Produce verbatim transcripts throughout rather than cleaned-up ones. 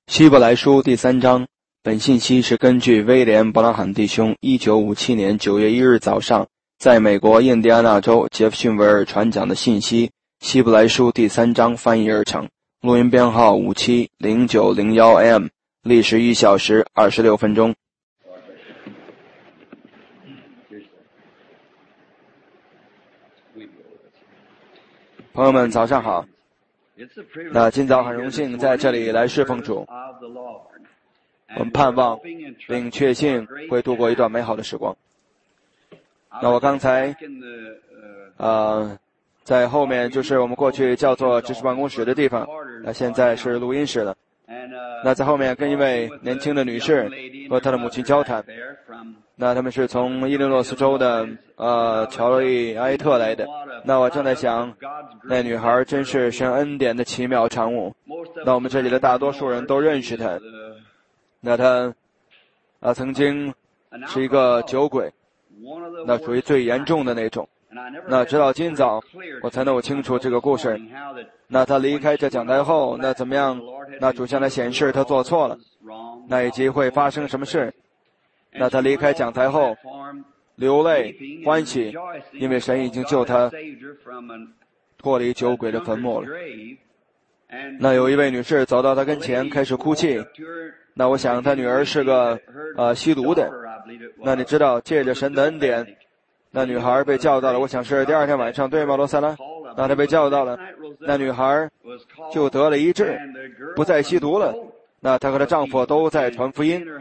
希伯来书第三章，本信息是根据威廉·伯拉罕弟兄一九五七年九月一日早上在美国印第安纳州杰弗逊维尔传讲的信息，希伯来书第三章翻译而成。录音编号五七零九零一 M， 历时一小时二十六分钟。朋友们，早上好。那今早很荣幸在这里来侍奉主，我们盼望并确信会度过一段美好的时光。那我刚才呃在后面就是我们过去叫做知识办公室的地方，那现在是录音室了。那在后面跟一位年轻的女士和她的母亲交谈，那他们是从伊利诺斯州的呃乔利埃特来的。那我正在想，那女孩真是神恩典的奇妙产物。那我们这里的大多数人都认识她。那她啊曾经是一个酒鬼，那属于最严重的那种。那直到今早我才弄清楚这个故事。那他离开这讲台后，那怎么样？那主向他显示他做错了，那以及会发生什么事。那他离开讲台后流泪欢喜，因为神已经救他脱离酒鬼的坟墓了。那有一位女士走到他跟前开始哭泣。那我想他女儿是个呃吸毒的。那你知道借着神的恩典，那女孩被叫到了，我想是第二天晚上，对吗，罗萨拉？那她被叫到了，那女孩就得了医治，不再吸毒了。那她和她丈夫都在传福音。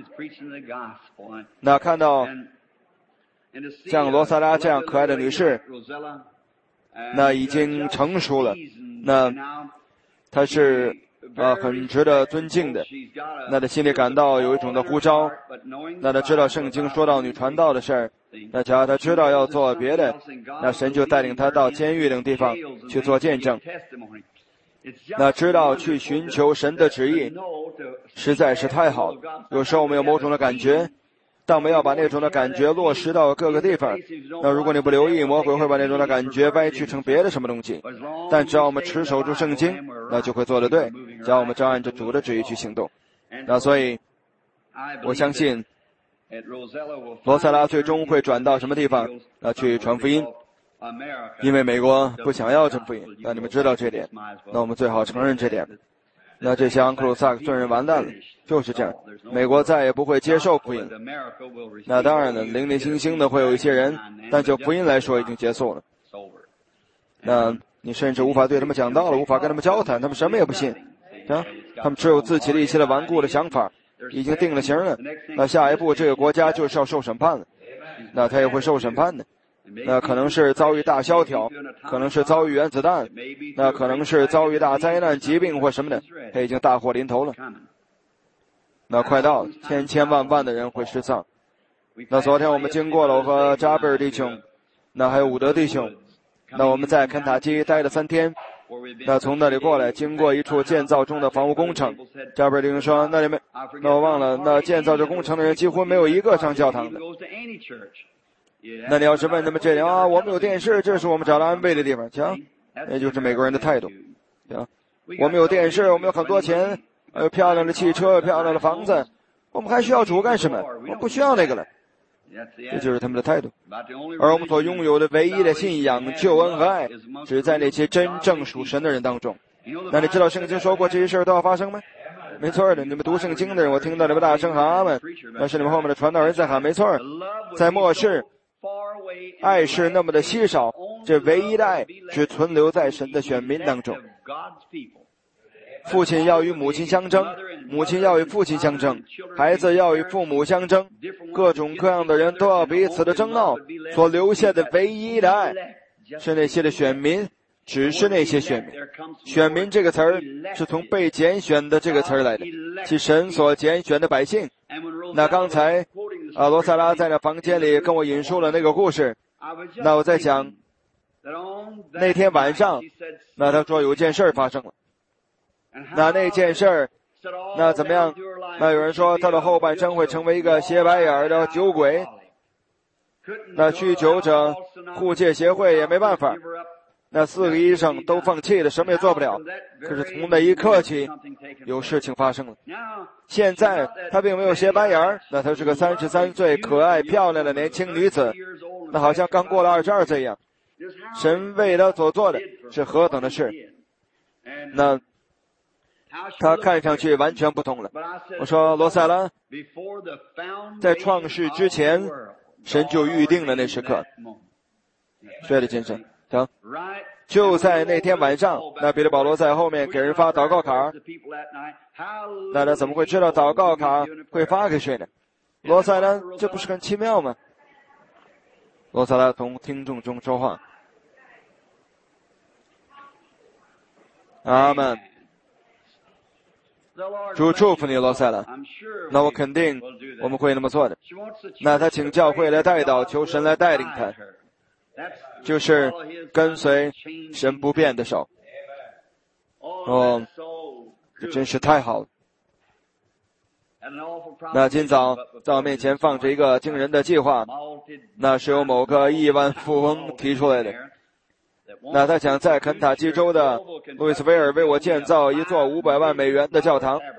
那看到像罗萨拉这样可爱的女士，那已经成熟了，那她是呃很值得尊敬的。那她心里感到有一种的呼召，那她知道圣经说到女传道的事儿，那只要她知道要做别的，那神就带领她到监狱等地方去做见证。那知道去寻求神的旨意实在是太好了。有时候我们有某种的感觉，但我们要把那种的感觉落实到各个地方。那如果你不留意，魔鬼会把那种的感觉歪曲成别的什么东西。但只要我们持守住圣经，那就会做得对，只要我们照按着主的旨意去行动。那所以我相信罗萨拉最终会转到什么地方，那去传福音，因为美国不想要传福音。那你们知道这点，那我们最好承认这点。那这些盎克鲁萨克顿人完蛋了，就是这样，美国再也不会接受福音。那当然了，零零星星的会有一些人，但就福音来说已经结束了。那你甚至无法对他们讲道了，无法跟他们交谈，他们什么也不信啊，他们只有自己的一些的顽固的想法，已经定了型了。那下一步这个国家就是要受审判了，那他也会受审判的。那可能是遭遇大萧条，可能是遭遇原子弹，那可能是遭遇大灾难、疾病或什么的，他已经大祸临头了。那快到了，千千万万的人会失丧。那昨天我们经过了我和扎贝尔弟兄，那还有伍德弟兄，那我们在肯塔基待了三天。那从那里过来，经过一处建造中的房屋工程，扎贝尔弟兄说那里面，那我忘了，那建造这工程的人几乎没有一个上教堂的。那你要是问他们这里啊，我们有电视，这是我们找到安慰的地方，行，那就是美国人的态度，行，我们有电视，我们有很多钱，有漂亮的汽车，有漂亮的房子，我们还需要主干什么？我们不需要那个了，这就是他们的态度。而我们所拥有的唯一的信仰、救恩和爱，只在那些真正属神的人当中。那你知道圣经说过这些事都要发生吗？没错的，你们读圣经的人，我听到你们大声喊阿们，那是你们后面的传道人在喊，没错，在末世爱是那么的稀少，这唯一的爱只存留在神的选民当中。父亲要与母亲相争，母亲要与父亲相争，孩子要与父母相争，各种各样的人都要彼此的争闹。所留下的唯一的爱是那些的选民，只是那些选民。选民这个词儿是从被拣选的这个词儿来的，即神所拣选的百姓。那刚才啊，罗萨拉在那房间里跟我引述了那个故事。那我在想，那天晚上，那他说有件事发生了。那那件事，那怎么样？那有人说他的后半生会成为一个斜白眼的酒鬼。那酗酒者护戒协会也没办法。 那四个医生都放弃了，什么也做不了。可是从那一刻起，有事情发生了。现在她并没有斜白眼儿，那她是个三十三岁可爱漂亮的年轻女子，那好像刚过了二十二岁一样。神为她所做的是何等的事，那她看上去完全不同了。我说罗塞拉，在创世之前，神就预定了那时刻。对了，先生，行。就在那天晚上，那彼得保罗在后面给人发祷告卡，那他怎么会知道祷告卡会发给谁呢？罗塞拉，这不是很奇妙吗？罗塞拉从听众中说话。阿们。主祝福你，罗塞拉。那我肯定我们会那么做的。那他请教会来带导，求神来带领他，就是跟随神不变的手。哦，这真是太好了。那今早在我面前放着一个惊人的计划，那是由某个亿万富翁提出来的。那他想在肯塔基州的路易斯维尔为我建造一座五百万美元的教堂。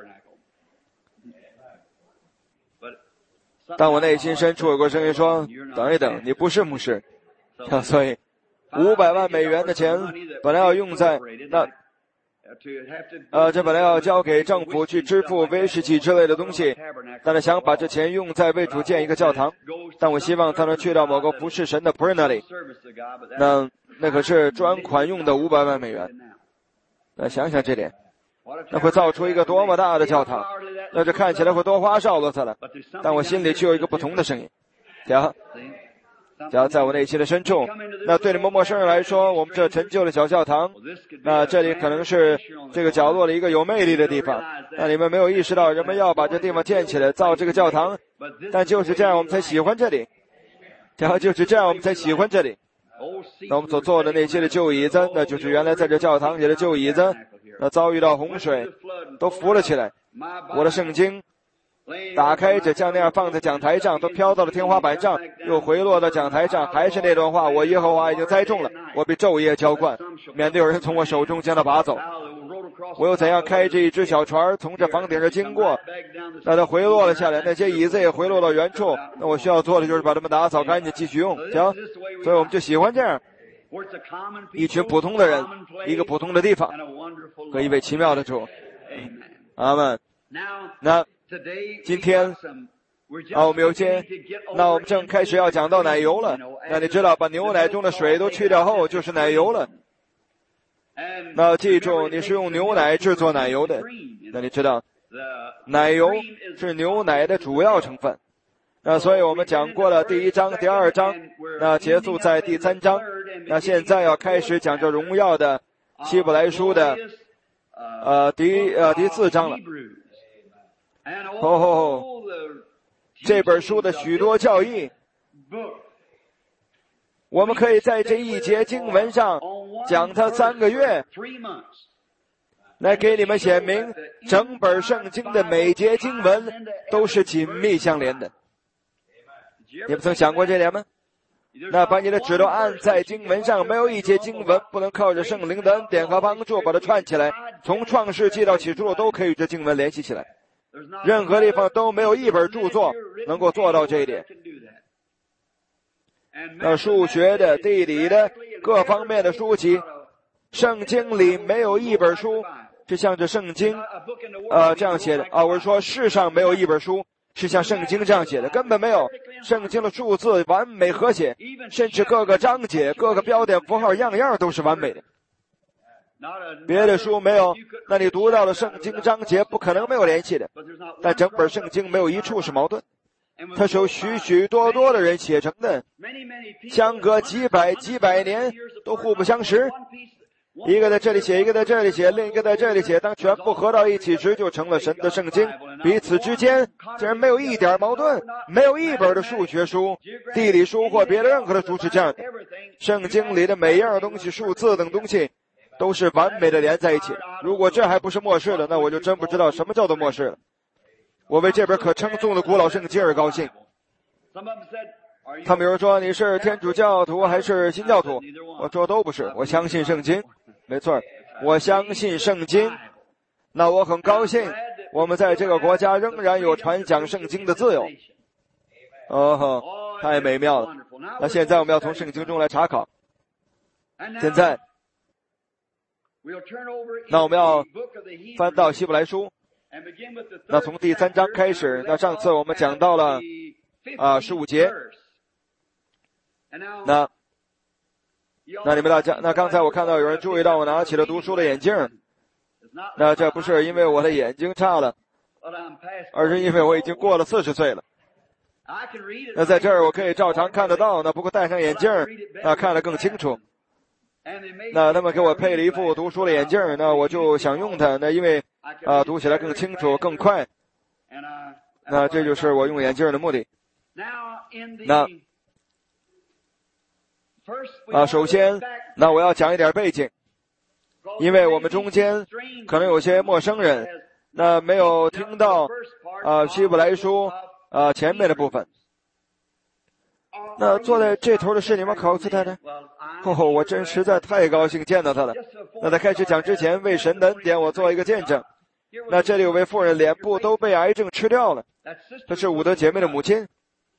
但我内心深处有个声音说，等一等，你不是牧师。所以五百万美元的钱本来要用在那呃，这本来要交给政府去支付威士忌之类的东西，但是想把这钱用在为主建一个教堂。但我希望他能去到某个服侍神的仆人那里，那那可是专款用的五百万美元。那想想这点，那会造出一个多么大的教堂，那这看起来会多花哨了了。但我心里却有一个不同的声音，讲讲在我内心的深处。那对你们陌生人来说，我们这陈旧的小教堂，那这里可能是这个角落的一个有魅力的地方，那你们没有意识到人们要把这地方建起来造这个教堂，但就是这样我们才喜欢这里，然后就是这样我们才喜欢这里。那我们所坐的那些的旧椅子，那就是原来在这教堂里的旧椅子，那遭遇到洪水都浮了起来。我的圣经打开着，将那样放在讲台上，都飘到了天花板上，又回落到讲台上，还是那段话，我耶和华已经栽种了，我必昼夜浇灌，免得有人从我手中将它拔走。我又怎样开着一只小船从这房顶上经过，那它回落了下来，那些椅子也回落到原处，那我需要做的就是把它们打扫干净继续用，行？所以我们就喜欢这样一群普通的人，一个普通的地方和一位奇妙的主。阿们。那今天啊，我们有些，那我们正开始要讲到奶油了。那你知道，把牛奶中的水都去掉后，就是奶油了。那记住，你是用牛奶制作奶油的。那你知道，奶油是牛奶的主要成分。那所以我们讲过了第一章、第二章，那结束在第三章。那现在要开始讲这荣耀的希伯来书的呃第呃第四章了。哦，这本书的许多教义，我们可以在这一节经文上讲它三个月，来给你们显明整本圣经的每节经文都是紧密相连的。你们曾想过这点吗？那把你的指头按在经文上，没有一节经文不能靠着圣灵的恩典和帮助把它串起来，从创世纪到启示录都可以与这经文联系起来。任何地方都没有一本著作能够做到这一点。那数学的、地理的、各方面的书籍，圣经里没有一本书是像这圣经呃这样写的啊。我是说世上没有一本书是像圣经这样写的，根本没有。圣经的数字完美和谐，甚至各个章节、各个标点符号样样都是完美的。别的书没有，那你读到的圣经章节不可能没有联系的。但整本圣经没有一处是矛盾，它是由许许多多的人写成的，相隔几百几百年都互不相识，一个在这里写，一个在这里写，另一个在这里写，当全部合到一起时就成了神的圣经。彼此之间竟然没有一点矛盾，没有一本的数学书、地理书或别的任何的书是这样的。圣经里的每样东西、数字等东西都是完美的连在一起。如果这还不是末世了，那我就真不知道什么叫做末世了。我为这本可称颂的古老圣经而高兴。 他们有人说你是天主教徒还是新教徒？我说都不是，我相信圣经。没错，我相信圣经。那我很高兴，我们在这个国家仍然有传讲圣经的自由。哦呵，太美妙了。那现在我们要从圣经中来查考。现在，那我们要翻到希伯来书。那从第三章开始，那上次我们讲到了啊十五节。那那你们大家，那刚才我看到有人注意到我拿起了读书的眼镜，那这不是因为我的眼睛差了，而是因为我已经过了四十岁了。那在这儿我可以照常看得到，那不过戴上眼镜那看得更清楚。那他们给我配了一副读书的眼镜，那我就想用它，那因为啊读起来更清楚更快。那这就是我用眼镜的目的。那啊首先那我要讲一点背景，因为我们中间可能有些陌生人那没有听到啊希伯来书啊前面的部分。那坐在这头的是你们考斯太太？哦，我真实在太高兴见到他了。那在开始讲之前，为神的恩典我做一个见证。那这里有位妇人脸部都被癌症吃掉了，她是伍德姐妹的母亲。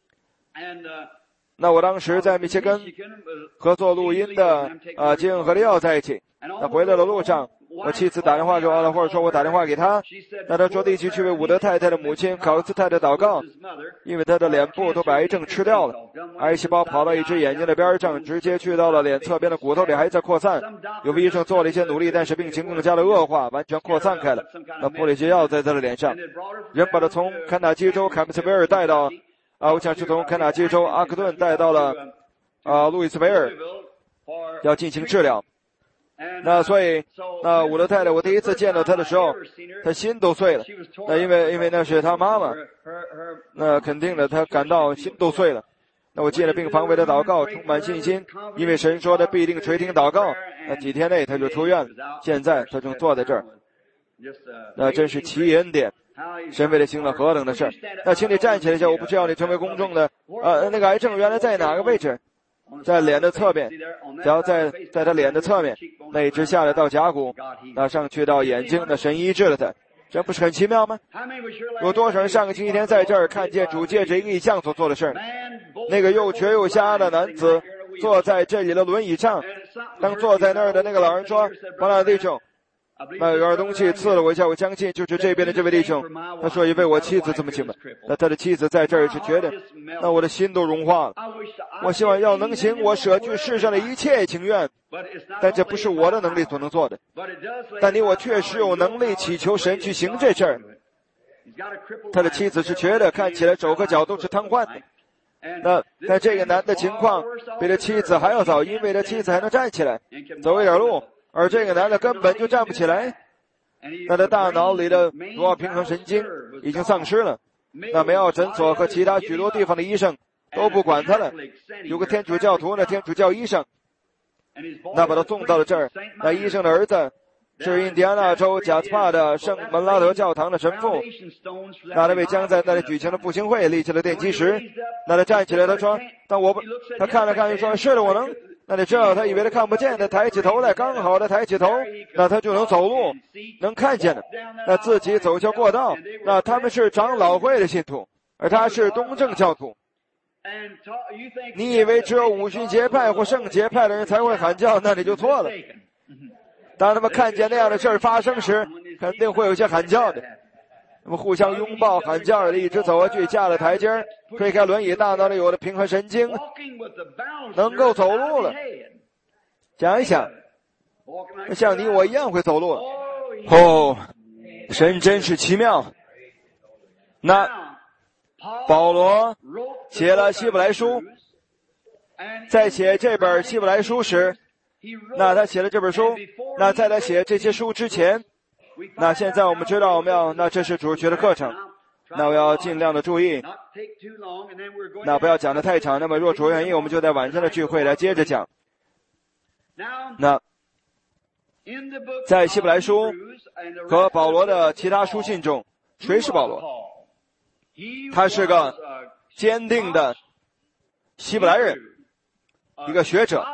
那我当时在密歇根合作录音的啊金和利奥在一起。那回来的路上，我妻子打电话给我了，或者说我打电话给他，那他说一起去为伍德太太的母亲考斯太太祷告，因为她的脸部都被癌症吃掉了，癌细胞跑到一只眼睛的边上，直接去到了脸侧边的骨头里，还在扩散。有位医生做了一些努力，但是病情更加的恶化，完全扩散开了。那布里西药在他的脸上，人把他从肯塔基州凯姆斯维尔带到啊，我想是从肯塔基州阿克顿带到了啊路易斯维尔，要进行治疗。那所以，那伍德太太，我第一次见到她的时候，她心都碎了。那因为因为那是她妈妈，那肯定的，她感到心都碎了。那我进了病房为她祷告，充满信心，因为神说她必定垂听祷告。那几天内她就出院了，现在她正坐在这儿。那真是奇异恩典，神为她行了何等的事儿。那请你站起来一下，我不需要你成为公众的。呃，那个癌症原来在哪个位置？在脸的侧面，只要在在他脸的侧面，那一直下来到甲骨，那上去到眼睛，那神医治了他，这不是很奇妙吗？有多少人上个星期天在这儿看见主借着一个异象所做的事儿？那个又瘸又瞎的男子坐在这里的轮椅上，当坐在那儿的那个老人说：“王老弟兄，那有样东西刺了我一下，我相信就是这边的这位弟兄。”他说：“因为我妻子这么请的。”那他的妻子在这儿是觉得，那我的心都融化了。我希望要能行，我舍去世上的一切情愿，但这不是我的能力所能做的。但你我确实有能力祈求神去行这事儿。他的妻子是瘸的，看起来手和脚都是瘫痪的。那但这个男的情况比他妻子还要糟，因为他妻子还能站起来走一点路，而这个男的根本就站不起来。那他大脑里的主要平衡神经已经丧失了。那梅奥诊所和其他许多地方的医生都不管他了。有个天主教徒的天主教医生，那把他送到了这儿。那医生的儿子是印第安纳州贾斯帕的圣门拉德教堂的神父。那他为将在那里举行的复兴会立起了奠基石。那他站起来，他说：“但我不……”他看了看，就说：“是的，我能。”那你知道，他以为他看不见，他抬起头来，刚好他抬起头，那他就能走路，能看见的。那自己走下过道。那他们是长老会的信徒，而他是东正教徒。你以为只有五旬节派或圣节派的人才会喊叫，那你就错了。当他们看见那样的事儿发生时，肯定会有些喊叫的。那么互相拥抱喊叫的，一直走下去，下了台阶儿，推开轮椅，大脑里有了平衡神经，能够走路了。想一想，像你我一样会走路了。哦，神真是奇妙。那保罗写了希伯来书，在写这本希伯来书时，那他写了这本书，那在他写这些书之前，那现在我们知道我们要，那这是主学的课程，那我要尽量的注意，那不要讲得太长。那么若主愿意，我们就在晚上的聚会来接着讲。那在希伯来书和保罗的其他书信中，谁是保罗？他是个坚定的希伯来人，一个学者，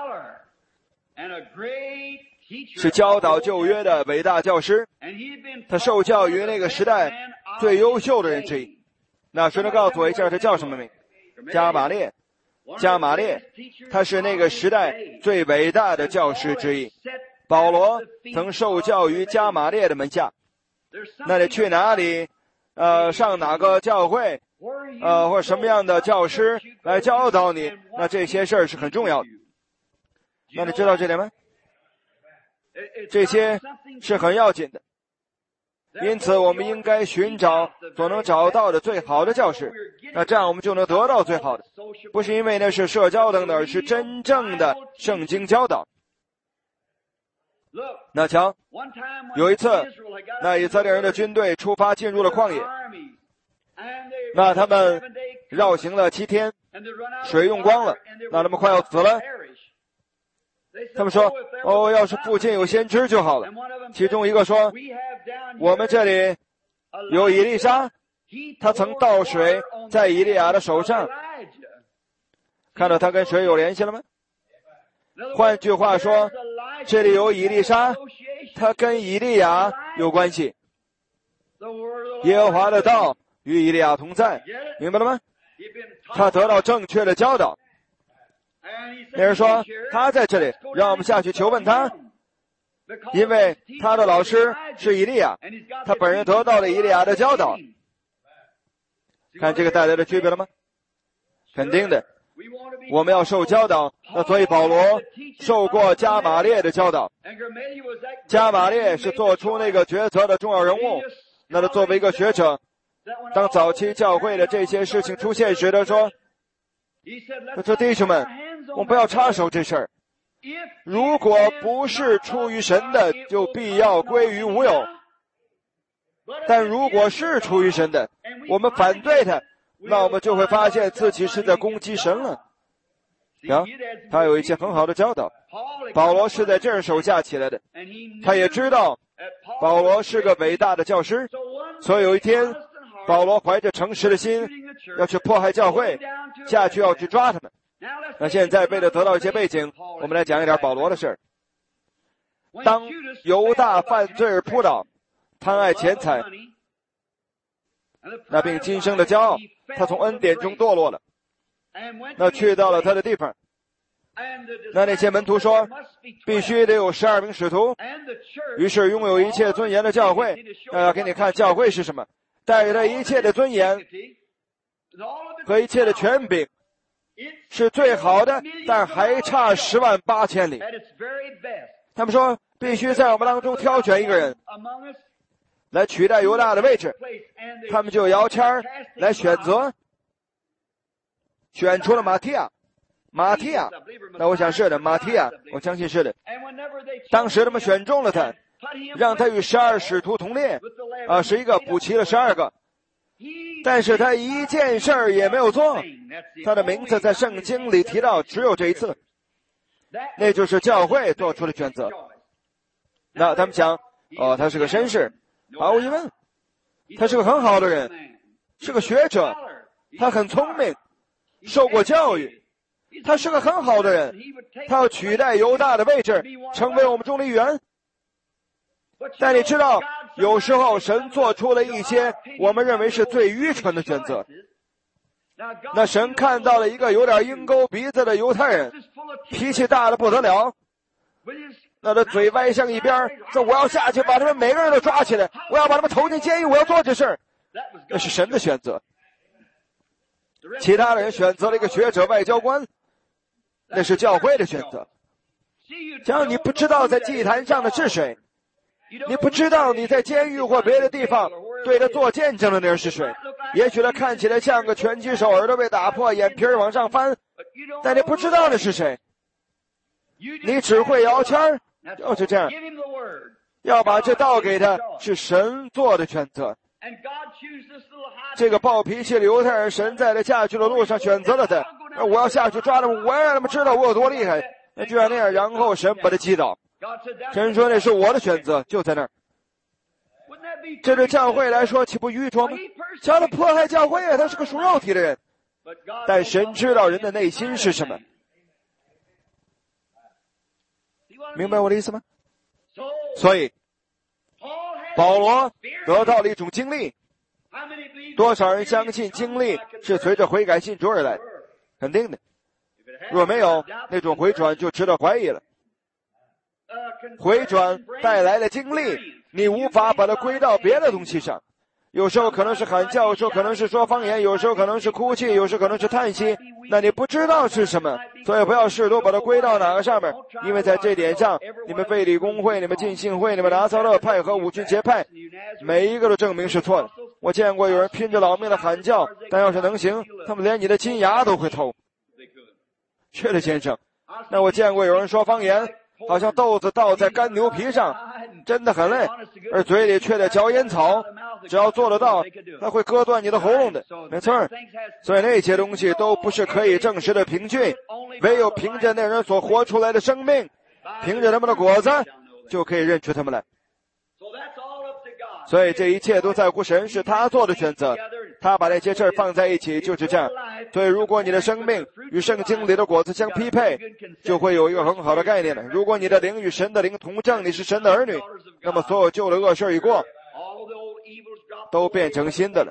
是教导旧约的伟大教师，他受教于那个时代最优秀的人之一。那谁能告诉我一下他叫什么名？加马列。加马列，他是那个时代最伟大的教师之一。保罗曾受教于加马列的门下。那你去哪里，呃，上哪个教会，呃，或者什么样的教师来教导你，那这些事儿是很重要的。那你知道这点吗？这些是很要紧的。因此我们应该寻找所能找到的最好的教师，那这样我们就能得到最好的，不是因为那是社交等等，而是真正的圣经教导。那瞧，有一次那以色列人的军队出发进入了旷野，那他们绕行了七天，水用光了，那他们快要死了。他们说，哦，要是附近有先知就好了。其中一个说，我们这里有以利沙，他曾倒水在以利亚的手上。看到他跟水有联系了吗？换句话说，这里有以利沙，他跟以利亚有关系。耶和华的道与以利亚同在，明白了吗？他得到正确的教导。那人说，他在这里，让我们下去求问他，因为他的老师是以利亚，他本人得到了以利亚的教导。看这个带来的区别了吗？肯定的，我们要受教导。那所以保罗受过加马列的教导，加马列是做出那个决策的重要人物。那他作为一个学者，当早期教会的这些事情出现时，他说，他说弟兄们，我们不要插手这事儿。如果不是出于神的，就必要归于无有。但如果是出于神的，我们反对他，那我们就会发现自己是在攻击神了。啊，他有一些很好的教导。保罗是在这儿手下起来的，他也知道保罗是个伟大的教师，所以有一天，保罗怀着诚实的心要去迫害教会，下去要去抓他们。那现在为了得到一些背景，我们来讲一点保罗的事儿。当犹大犯罪而扑倒，贪爱钱财，那并今生的骄傲，他从恩典中堕落了，那去到了他的地方。那那些门徒说，必须得有十二名使徒，于是拥有一切尊严的教会，那要给你看教会是什么，带给他一切的尊严和一切的权柄，是最好的，但还差十万八千里。他们说必须在我们当中挑选一个人来取代犹大的位置，他们就摇签来选择，选出了马提亚。马提亚，那我想是的，马提亚，我相信是的。当时他们选中了他，让他与十二使徒同列，啊，十一个补齐了十二个。但是他一件事儿也没有做，他的名字在圣经里提到只有这一次，那就是教会做出了选择。那他们想，哦，他是个绅士，毫无疑问，他是个很好的人，是个学者，他很聪明，受过教育，他是个很好的人，他要取代犹大的位置，成为我们中的一员。但你知道，有时候神做出了一些我们认为是最愚蠢的选择。那神看到了一个有点鹰钩鼻子的犹太人，脾气大的不得了，那他嘴歪向一边，说我要下去把他们每个人都抓起来，我要把他们投进监狱，我要做这事儿。那是神的选择。其他人选择了一个学者外交官，那是教会的选择。只要你不知道在祭坛上的是谁，你不知道你在监狱或别的地方对他做见证的那人是谁，也许他看起来像个拳击手，耳朵被打破，眼皮往上翻，但你不知道那是谁，你只会摇签儿，就是这样。要把这道给他，是神做的选择。这个暴脾气的犹太人，神在他下去的路上选择了他，我要下去抓他们，我要让他们知道我有多厉害，那就像那样，然后神把他击倒。神说那是我的选择，就在那儿。这对教会来说岂不愚拙吗？叫他迫害教会啊，他是个属肉体的人， 但神知道人的内心是什么。明白我的意思吗？所以保罗得到了一种经历。多少人相信经历是随着悔改信主而来？肯定的。若没有，那种回转就值得怀疑了。回转带来的经历，你无法把它归到别的东西上。有时候可能是喊叫，有时候可能是说方言，有时候可能是哭泣，有时候可能是叹息，那你不知道是什么，所以不要试图把它归到哪个上面，因为在这点上，你们费理公会、你们浸信会、你们拿撒勒派和五旬节派，每一个都证明是错的。我见过有人拼着老命的喊叫，但要是能行，他们连你的金牙都会偷。是的，先生。那我见过有人说方言，好像豆子倒在干牛皮上，真的很累，而嘴里却在嚼烟草，只要做得到，他会割断你的喉咙的。没错，所以那些东西都不是可以证实的凭据，唯有凭着那人所活出来的生命，凭着他们的果子，就可以认出他们来。所以这一切都在乎神，是他做的选择，他把那些事儿放在一起，就是这样。所以如果你的生命与圣经里的果子相匹配，就会有一个很好的概念了。如果你的灵与神的灵同证，你是神的儿女，那么所有旧的恶事已过，都变成新的了。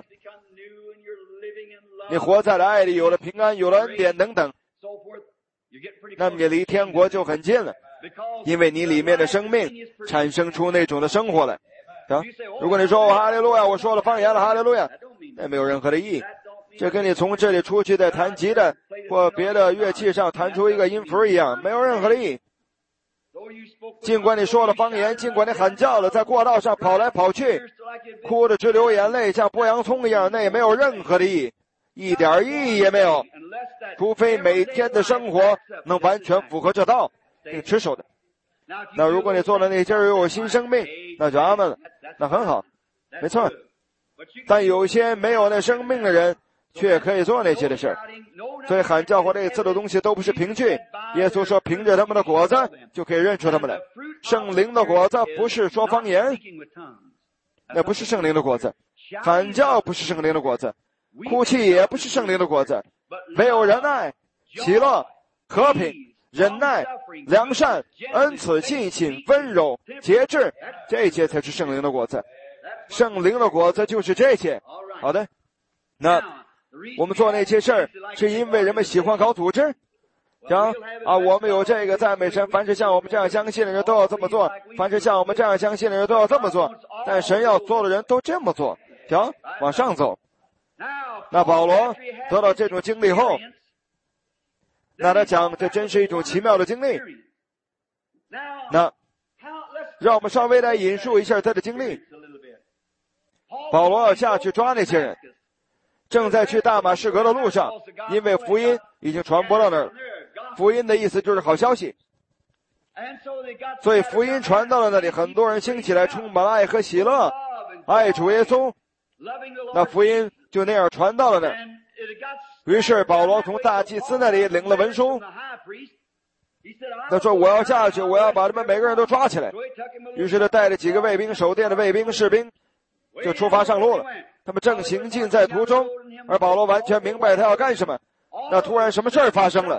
你活在了爱里，有了平安，有了恩典等等，那么你离天国就很近了，因为你里面的生命产生出那种的生活来。啊，如果你说我哈利路亚，我说了方言了，哈利路亚，那没有任何的意义。这跟你从这里出去在弹吉他或别的乐器上弹出一个音符一样，没有任何的意义。尽管你说了方言，尽管你喊叫了，在过道上跑来跑去，哭着直流眼泪，像剥洋葱一样，那也没有任何的意义，一点意义也没有，除非每天的生活能完全符合这道并持守的。那如果你做了那些有新生命，那就阿们了，那很好，没错。但有些没有那生命的人却可以做那些的事儿，所以喊叫或类似的东西都不是凭据。耶稣说凭着他们的果子就可以认出他们来。圣灵的果子不是说方言，那不是圣灵的果子，喊叫不是圣灵的果子，哭泣也不是圣灵的果子，没有仁爱、喜乐、和平、忍耐、良善、恩慈、信心、温柔、节制，这些才是圣灵的果子。圣灵的果子就是这些。好的，那我们做那些事儿是因为人们喜欢搞组织，讲啊，我们有这个赞美神，凡是像我们这样相信的人都要这么做，凡是像我们这样相信的人都要这么做，但神要做的人都这么做。行，往上走。那保罗得到这种经历后，那他讲这真是一种奇妙的经历。那让我们稍微来引述一下他的经历。保罗要下去抓那些人，正在去大马士革的路上，因为福音已经传播到那儿了。福音的意思就是好消息，所以福音传到了那里，很多人兴起来，充满了爱和喜乐，爱主耶稣，那福音就那样传到了那儿。于是保罗从大祭司那里领了文书，他说我要下去，我要把他们每个人都抓起来。于是他带着几个卫兵，守殿的卫兵士兵就出发上路了。他们正行进在途中，而保罗完全明白他要干什么。那突然什么事儿发生了？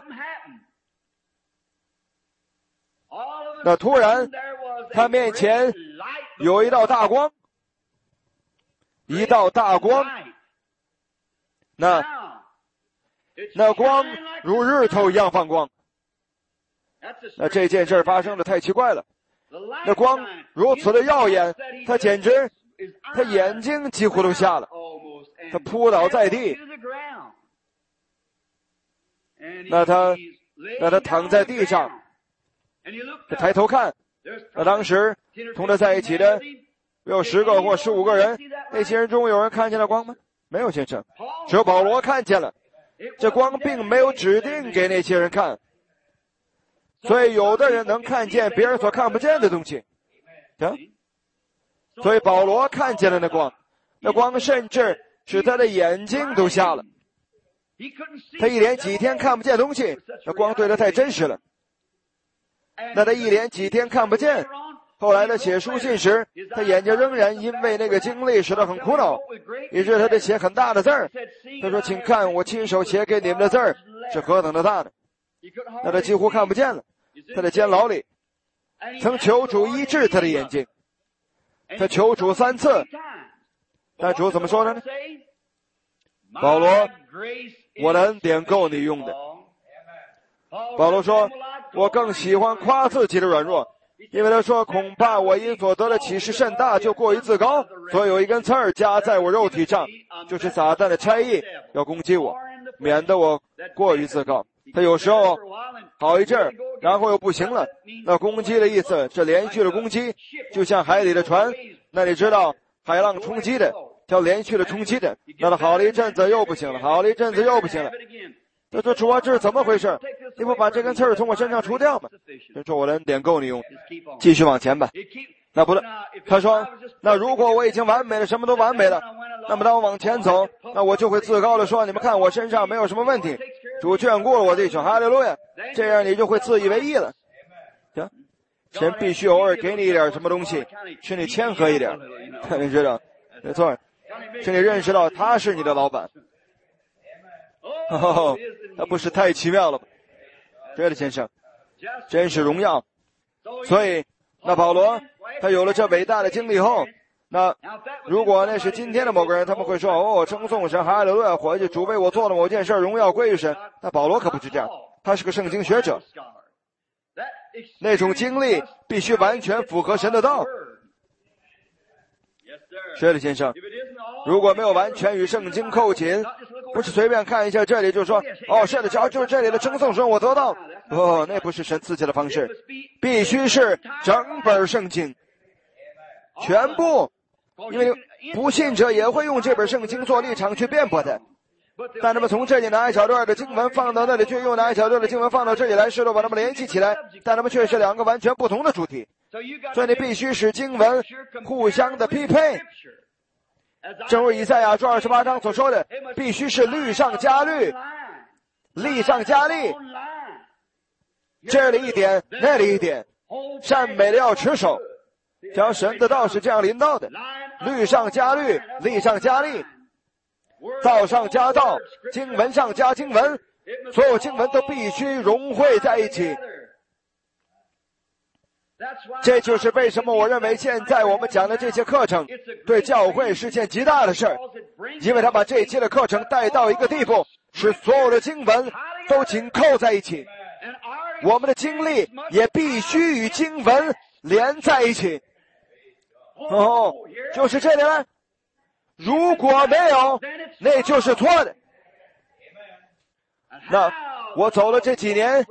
那突然他面前有一道大光，一道大光，那那光如日头一样放光。那这件事发生的太奇怪了，那光如此的耀眼，他简直他眼睛几乎都瞎了，他扑倒在地。那他那他躺在地上，他抬头看，那当时同他在一起的有十个或十五个人，那些人中有人看见了光吗？没有，先生，只有保罗看见了。这光并没有指定给那些人看，所以有的人能看见别人所看不见的东西。啊，所以保罗看见了那光，那光甚至使他的眼睛都瞎了。他一连几天看不见东西，那光对他太真实了。那他一连几天看不见， 后来他写书信时，他眼睛仍然因为那个经历使他很苦恼，以致他得写很大的字儿。他说：“请看我亲手写给你们的字儿是何等的大呢？”那他几乎看不见了。他在监牢里曾求主医治他的眼睛，他求主三次，但主怎么说的呢？保罗，我的恩典够你用的。保罗说，我更喜欢夸自己的软弱，因为他说，恐怕我因所得的启示甚大，就过于自高，所以有一根刺儿加在我肉体上，就是撒旦的差役要攻击我，免得我过于自高。他有时候好一阵儿，然后又不行了。那攻击的意思是连续的攻击，就像海里的船，那你知道海浪冲击的叫连续的冲击的，那他好了一阵子又不行了，好了一阵子又不行了。他说，主啊，这是怎么回事？你不把这根刺儿从我身上除掉吗？他说，我的恩典够你用，继续往前吧。那不对，他说，那如果我已经完美了，什么都完美了，那么当我往前走，那我就会自高的说，你们看我身上没有什么问题，主眷顾了我弟兄，哈利路亚。这样你就会自以为意了。行，神必须偶尔给你一点什么东西，使你谦和一点。你知道，没错，使你认识到他是你的老板。哦，那不是太奇妙了吧？对了，先生，真是荣耀。所以，那保罗他有了这伟大的经历后，那如果那是今天的某个人，他们会说，哦，称颂神，哈利路亚，伙计，主为我做了某件事，荣耀归于神。那保罗可不是这样，他是个圣经学者，那种经历必须完全符合神的道。是的，先生，如果没有完全与圣经扣紧，不是随便看一下这里就说，哦，是的，只要就是这里的称颂神我得到，哦，那不是神赐下的方式，必须是整本圣经，全部，因为不信者也会用这本圣经做立场去辩驳的。但他们从这里拿一小段的经文放到那里去，又拿一小段的经文放到这里来，试图把它们联系起来，但他们却是两个完全不同的主题。所以你必须使经文互相的匹配，正如以赛亚书二十八章所说的，必须是律上加律，力上加力，这里一点那里一点，善美的要持守，将神的道是这样临到的，律上加律，力上加力，道上加道，经文上加经文，所有经文都必须融汇在一起。这就是为什么我认为现在我们讲的这些课程对教会是件极大的事儿，因为他把这些的课程带到一个地步，使所有的经文都紧扣在一起，我们的经历也必须与经文连在一起。哦，就是这里了。如果没有，那就是错的。那我走了这几年，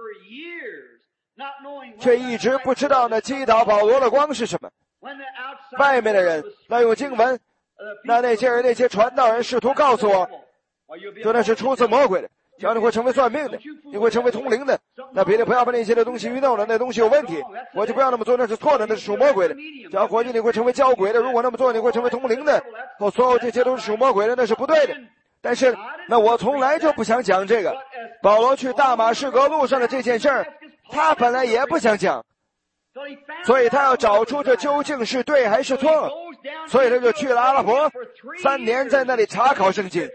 却一直不知道那击倒保罗的光是什么。外面的人那用经文，那那些人那些传道人试图告诉我，说那是出自魔鬼的，只要你会成为算命的，你会成为通灵的，那别的不要把那些的东西愚弄了，那东西有问题，我就不要那么做，那是错的，那是属魔鬼的。只要伙计你会成为交鬼的，如果那么做你会成为通灵的，哦，所有这些都是属魔鬼的，那是不对的。但是那我从来就不想讲这个。保罗去大马士革路上的这件事儿，他本来也不想讲，所以他要找出这究竟是对还是错，所以他就去了阿拉伯，三年在那里查考圣经。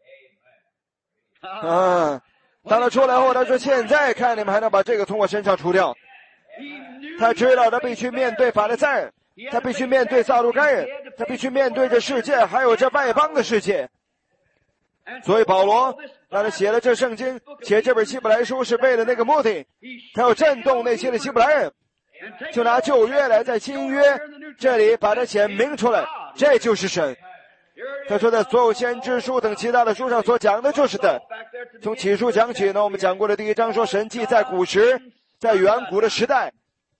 啊，当他出来后，他说现在看你们还能把这个从我身上除掉。他知道他必须面对法利赛人，他必须面对撒都该人，他必须面对这世界还有这外邦的世界。所以保罗让他写了这圣经，写这本希伯来书是为了那个目的，他要震动那些的希伯来人，就拿旧约来在新约这里把它显明出来，这就是神。他说在所有先知书等其他的书上所讲的就是的。从起初讲起呢，我们讲过的第一章说神既在古时，在远古的时代，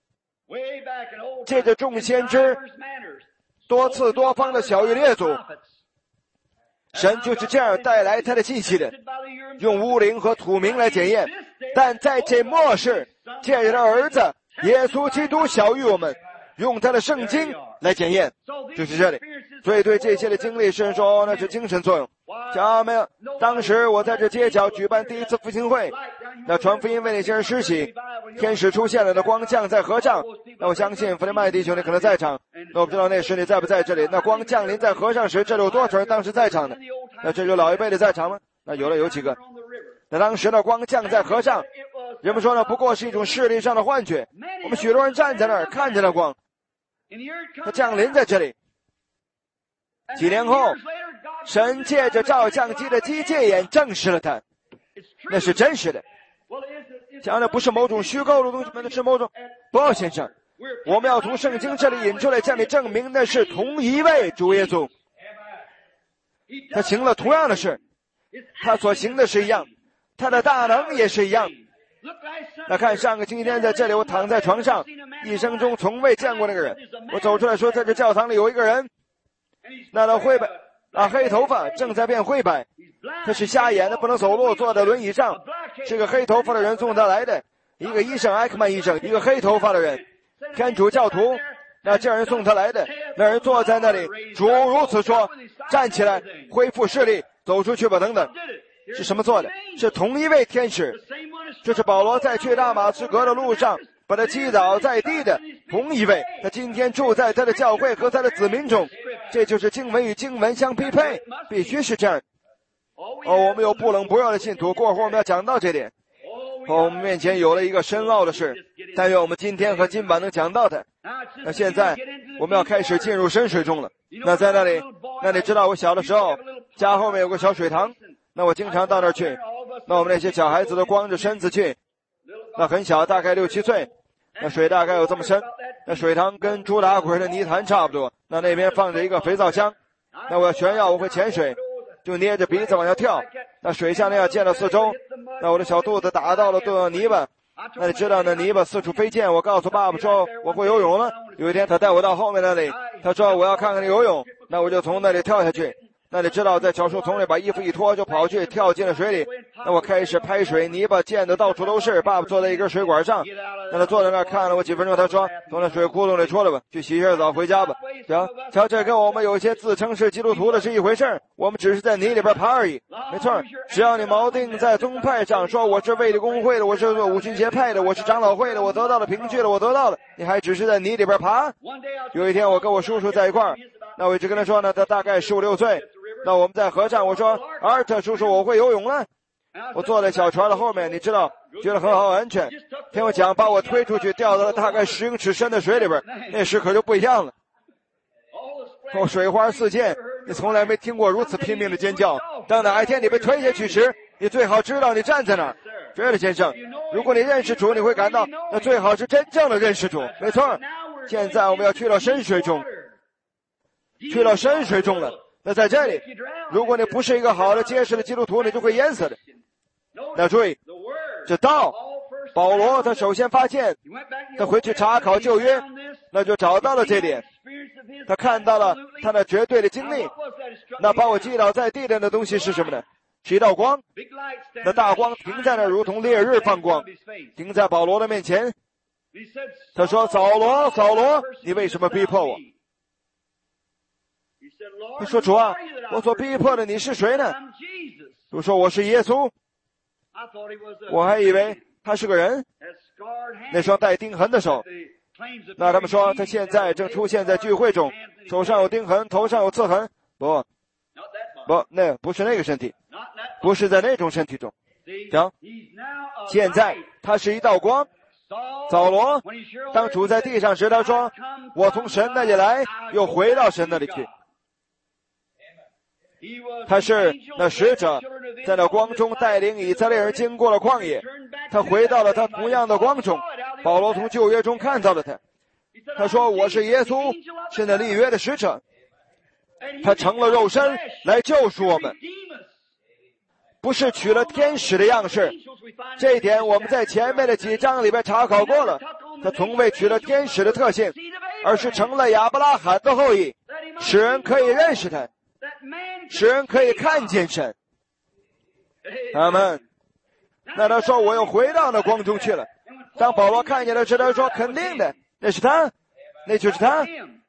借着众先知多次多方的晓谕列祖，神就是这样带来他的信息的，用乌灵和土明来检验。但在这末世，借着他儿子耶稣基督晓谕我们，用他的圣经来检验，就是这里。所以对这些的经历，神说、哦、那是精神作用。讲没有？当时我在这街角举办第一次复兴会，那传福音为那些人施洗， 天使出现了，那光降在河上。那我相信弗雷曼弟兄你可能在场，那我不知道那时你在不在这里。那光降临在河上时，这里有多少人当时在场的？那这有老一辈的在场吗？那有了，有几个。那当时的光降在河上，人们说呢，不过是一种视力上的幻觉。我们许多人站在那儿看见了光，它降临在这里。几年后，神借着照相机的机械眼证实了它，那是真实的。讲的不是某种虚构的东西，那是某种。不，先生，我们要从圣经这里引出来，向你证明那是同一位主耶稣。他行了同样的事，他所行的是一样，他的大能也是一样。那看上个星期天在这里，我躺在床上，一生中从未见过那个人。我走出来说，在这教堂里有一个人，那他灰白啊黑头发，正在变灰白。他是瞎眼的，不能走路，坐在轮椅上。是个黑头发的人送他来的，一个医生，艾克曼医生，一个黑头发的人，天主教徒。那这人送他来的，那人坐在那里，主如此说，站起来，恢复视力，走出去吧，等等。是什么做的？是同一位天使。这是保罗在去大马士革的路上把他击倒在地的同一位。他今天住在他的教会和他的子民中，这就是经文与经文相匹配，必须是这样。哦，我们有不冷不热的信徒，过会儿我们要讲到这点。哦，我们面前有了一个深奥的事，但愿我们今天和今晚能讲到它。那现在我们要开始进入深水中了。那在那里，那你知道我小的时候家后面有个小水塘，那我经常到那儿去。那我们那些小孩子都光着身子去，那很小，大概六七岁，那水大概有这么深，那水塘跟猪打滚的泥潭差不多。那那边放着一个肥皂箱，那我要炫耀我会潜水，就捏着鼻子往下跳。那水像那样溅到四周，那我的小肚子打到了肚泥巴。那你知道那泥巴四处飞溅，我告诉爸爸说我会游泳了。有一天他带我到后面那里，他说我要看看你游泳，那我就从那里跳下去。那你知道在小树丛里把衣服一脱就跑去跳进了水里。那我开始拍水，泥巴溅得到处都是。爸爸坐在一根水管上，那他坐在那儿看了我几分钟，他说从那水窟窿里出来吧，去洗洗澡回家吧。瞧瞧，这跟我们有些自称是基督徒的是一回事，我们只是在泥里边爬而已。没错，只要你锚定在宗派上，说我是卫理公会的，我是五旬节派的，我是长老会的，我得到了凭据了，我得到了，你还只是在泥里边爬。有一天我跟我叔叔在一块儿，那我一直跟他说呢，他大概十五六岁，那我们在河上，我说儿子叔叔我会游泳了。我坐在小船的后面，你知道觉得很好安全，听我讲把我推出去，掉到了大概十英尺深的水里边，那时可就不一样了。哦，水花四溅，你从来没听过如此拼命的尖叫。当哪一天你被推下去时，你最好知道你站在哪儿。对了，先生，如果你认识主，你会感到那最好是真正的认识主。没错，现在我们要去到深水中，去到深水中了。那在这里，如果你不是一个好的结实的基督徒，你就会淹死的。那注意，这道保罗他首先发现，他回去查考旧约，那就找到了这点。他看到了他那绝对的经历。那把我击倒在地上的东西是什么呢？是一道光。那大光停在那儿，如同烈日放光，停在保罗的面前。他说：扫罗，扫罗，你为什么逼迫我？他说：主啊，我所逼迫的你是谁呢？主说：我是耶稣。我还以为他是个人，那双带钉痕的手。那他们说他现在正出现在聚会中，手上有钉痕，头上有刺痕。不不，那不是那个身体，不是在那种身体中。行，现在他是一道光。扫罗当处在地上时，他说：我从神那里来，又回到神那里去。他是那使者，在那光中带领以色列人经过了旷野，他回到了他同样的光中。保罗从旧约中看到了他，他说：我是耶稣，是那立约的使者，他成了肉身来救赎我们，不是取了天使的样式。这一点我们在前面的几章里边查考过了，他从未取了天使的特性，而是成了亚伯拉罕的后裔，使人可以认识他，使人可以看见神。阿们。那他说我又回到那光中去了。当保罗看见了时，他说肯定的，那是他，那就是他。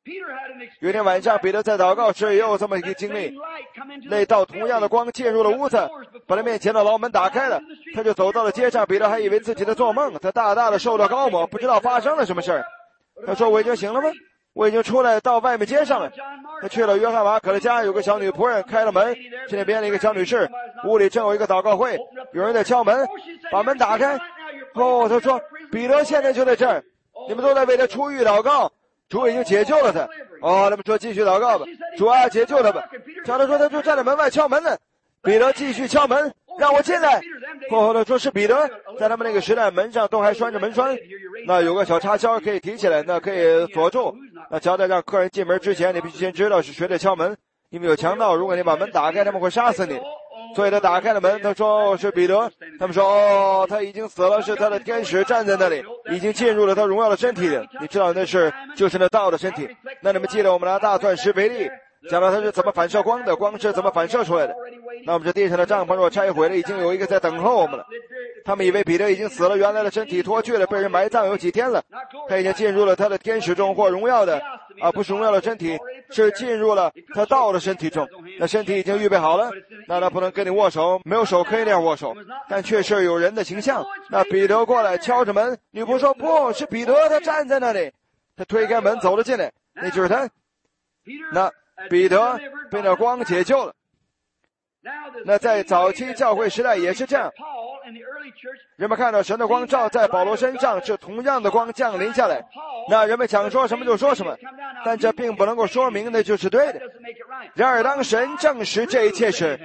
有一天晚上，彼得在祷告时也有这么一个经历，那道同样的光进入了屋子，把他面前的牢门打开了，他就走到了街上。彼得还以为自己在做梦，他大大的受到高摩，不知道发生了什么事儿。他说：“我已经醒了吗？我已经出来到外面街上了。”他去了约翰马可的家，有个小女仆人开了门，去那边的一个小女士，屋里正有一个祷告会，有人在敲门，把门打开。哦，他说：“彼得现在就在这儿，你们都在为他出狱祷告，主已经解救了他。”哦，他们说继续祷告吧，主啊，解救他吧。叫他说他就站在门外敲门呢。彼得继续敲门，让我进来。过后他说是彼得，在他们那个时代门上都还拴着门栓，那有个小插销可以提起来，那可以锁住。那交代让客人进门之前，你必须先知道是谁在敲门，因为有强盗，如果你把门打开，他们会杀死你。所以他打开了门，他说、哦、是彼得。他们说哦，他已经死了，是他的天使站在那里，已经进入了他荣耀的身体里。你知道那是就是那道的身体。那你们记得我们拿大钻石为例，讲到它是怎么反射光的，光是怎么反射出来的。那我们这地上的帐篷若拆毁了，已经有一个在等候我们了。他们以为彼得已经死了，原来的身体脱去了，被人埋葬有几天了。他已经进入了他的天使中或荣耀的啊，不是荣耀的身体，是进入了他道的身体中。那身体已经预备好了，那他不能跟你握手，没有手可以那样握手，但却是有人的形象。那彼得过来敲着门，女仆说不是彼得，他站在那里。他推开门走了进来，那就是他。那彼得被那光解救了。那在早期教会时代也是这样，人们看到神的光照在保罗身上，是同样的光降临下来，那人们想说什么就说什么，但这并不能够说明那就是对的。然而当神证实这一切时，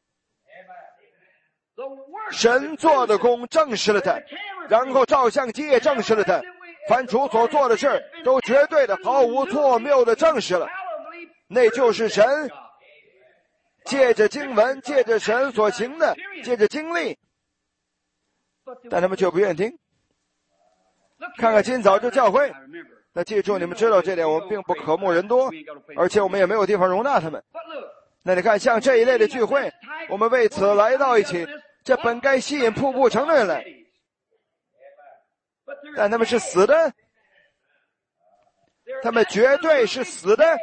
神做的工证实了他，然后照相机也证实了他，凡主所做的事都绝对的毫无错谬的证实了，那就是神借着经文，借着神所行的，借着经历，但他们却不愿听。看看今早这教会，那记住你们知道这点，我们并不渴慕人多，而且我们也没有地方容纳他们。那你看像这一类的聚会，我们为此来到一起，这本该吸引瀑布城的人来，但他们是死的，他们绝对是死的，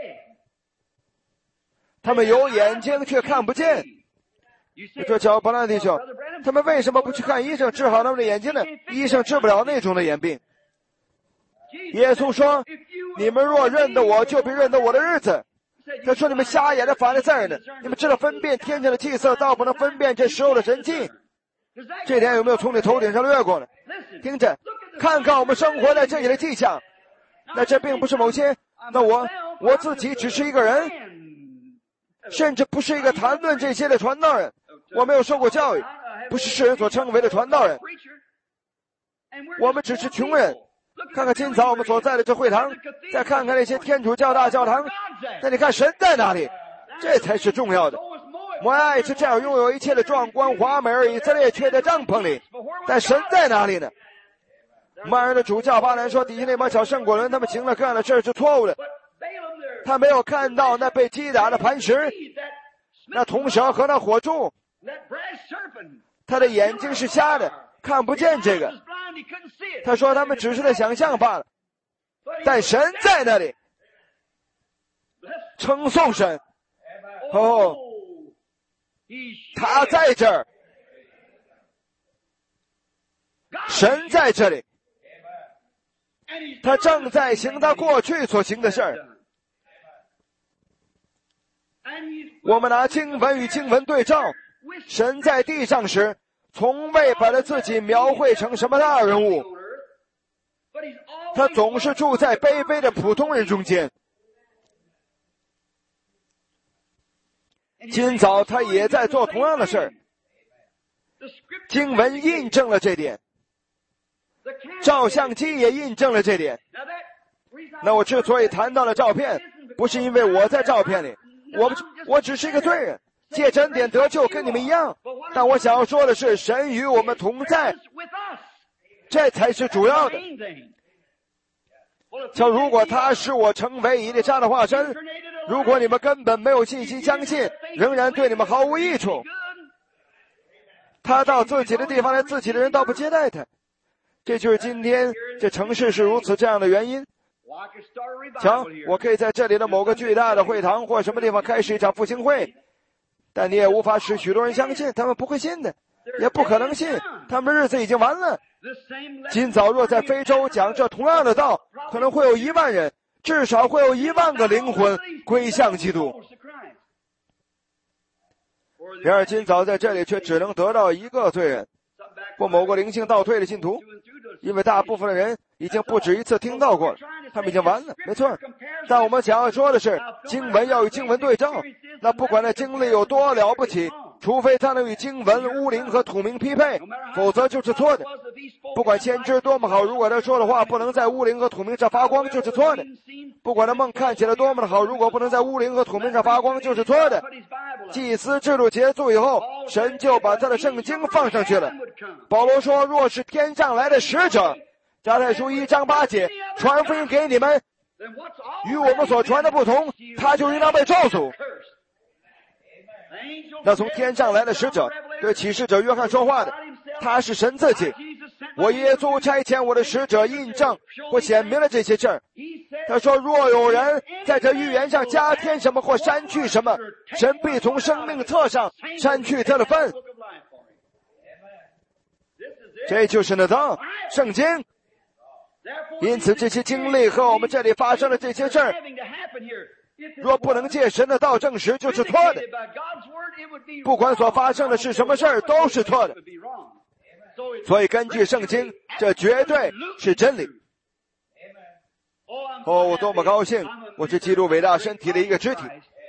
他们有眼睛却看不见。你说乔伯兰弟兄，他们为什么不去看医生治好他们的眼睛呢？医生治不了那种的眼病。耶稣说，你们若认得我，就必认得我的日子。他说，你们瞎眼的法利赛人呢，你们知道分辨天上的气色，倒不能分辨这时候的神迹。这点有没有从你头顶上掠过呢？听着，看看我们生活在这里的迹象。那这并不是某些，那我我自己只是一个人，甚至不是一个谈论这些的传道人，我没有受过教育，不是世人所称为的传道人，我们只是穷人。看看今早我们所在的这会堂，再看看那些天主教大教堂，那你看神在哪里？这才是重要的。摩押也是这样拥有一切的壮观华美，而以色列却在帐篷里，但神在哪里呢？摩押的主教巴兰说，底下那帮小圣果人他们行了各样的事是错误的，他没有看到那被击打的磐石，那铜蛇和那火柱，他的眼睛是瞎的，看不见这个。他说他们只是在想象罢了，但神在那里，称颂神。哦，他在这儿，神在这里，他正在行他过去所行的事儿。我们拿经文与经文对照，神在地上时从未把他自己描绘成什么大人物，他总是住在卑微的普通人中间。今早他也在做同样的事儿，经文印证了这点，照相机也印证了这点。那我之所以谈到了照片，不是因为我在照片里，我我只是一个罪人，借真点得救跟你们一样，但我想要说的是，神与我们同在，这才是主要的。像如果他使我成为以利沙的化身，如果你们根本没有信心相信，仍然对你们毫无益处。他到自己的地方来，自己的人倒不接待他，这就是今天这城市是如此这样的原因。 瞧，我可以在这里的某个巨大的会堂或什么地方开始一场复兴会，但你也无法使许多人相信，他们不会信的，也不可能信，他们的日子已经完了。今早若在非洲讲这同样的道，可能会有一万人，至少会有一万个灵魂归向基督。然而今早在这里却只能得到一个罪人，或某个灵性倒退的信徒，因为大部分的人已经不止一次听到过了，他们已经完了，没错。但我们想要说的是，经文要与经文对照，那不管那经历有多了不起，除非他能与经文、巫灵和土名匹配，否则就是错的。不管先知多么好，如果他说的话不能在巫灵和土名上发光，就是错的。不管那梦看起来多么的好，如果不能在巫灵和土名上发光，就是错的。祭司制度结束以后，神就把他的圣经放上去了。保罗说，若是天上来的使者，加太书一章八节，传福音给你们，与我们所传的不同，他就应当被咒诅。那从天上来的使者对启示者约翰说话的，他是神自己。我耶稣差遣我的使者印证或显明了这些事儿。他说，若有人在这预言上加添什么或删去什么，神必从生命册上删去他的份。这就是那道圣经。因此这些经历和我们这里发生的这些事儿，若不能借神的道证实，就是错的。不管所发生的是什么事儿，都是错的。所以根据圣经，这绝对是真理。哦，我多么高兴，我是基督伟大身体的一个肢体。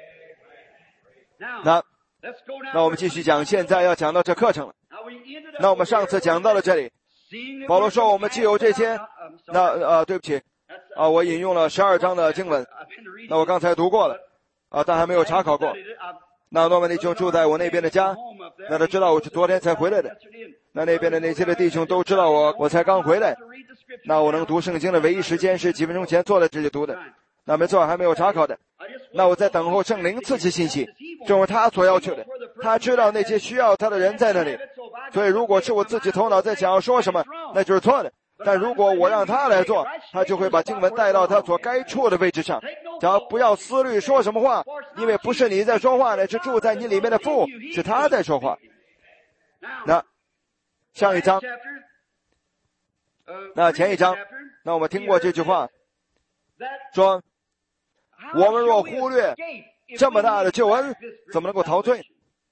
那那我们继续讲，现在要讲到这课程了。那我们上次讲到了这里，保罗说我们既有这些，那呃对不起啊，我引用了十二章的经文，那我刚才读过了啊，但还没有查考过。那诺曼弟兄住在我那边的家，那他知道我是昨天才回来的，那那边的那些的弟兄都知道我我才刚回来。那我能读圣经的唯一时间是几分钟前坐在这里读的，那没错，还没有查考的。那我在等候圣灵赐赐信息，正如他所要求的。他知道那些需要他的人在那里，所以如果是我自己头脑在想要说什么，那就是错的。但如果我让他来做，他就会把经文带到他所该处的位置上。只要不要思虑说什么话，因为不是你在说话，乃是住在你里面的父，是他在说话。那上一章，那前一章，那我们听过这句话，说我们若忽略这么大的救恩，怎么能够陶醉？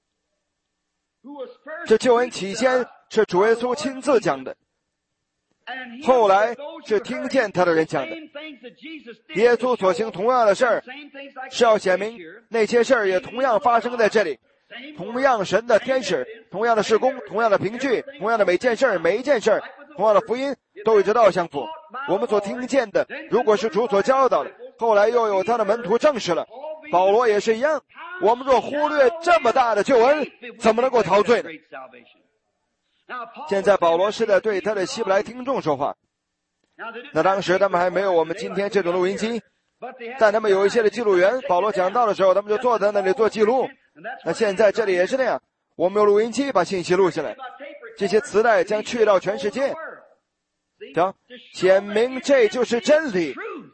这救恩起先是主耶稣亲自讲的，后来是听见他的人讲的。耶稣所行同样的事儿，是要显明那些事儿也同样发生在这里。同样神的天使，同样的事工，同样的凭据，同样的每件事儿每一件事儿，同样的福音，都与这道相符。我们所听见的，如果是主所教导的，后来又有他的门徒证实了，保罗也是一样。我们若忽略这么大的救恩，怎么能够陶醉呢？现在保罗是在对他的希伯来听众说话。那当时他们还没有我们今天这种录音机，但他们有一些的记录员，保罗讲到的时候，他们就坐在那里做记录。那现在这里也是那样，我们有录音机把信息录下来，这些磁带将去到全世界。行，显明这就是真理。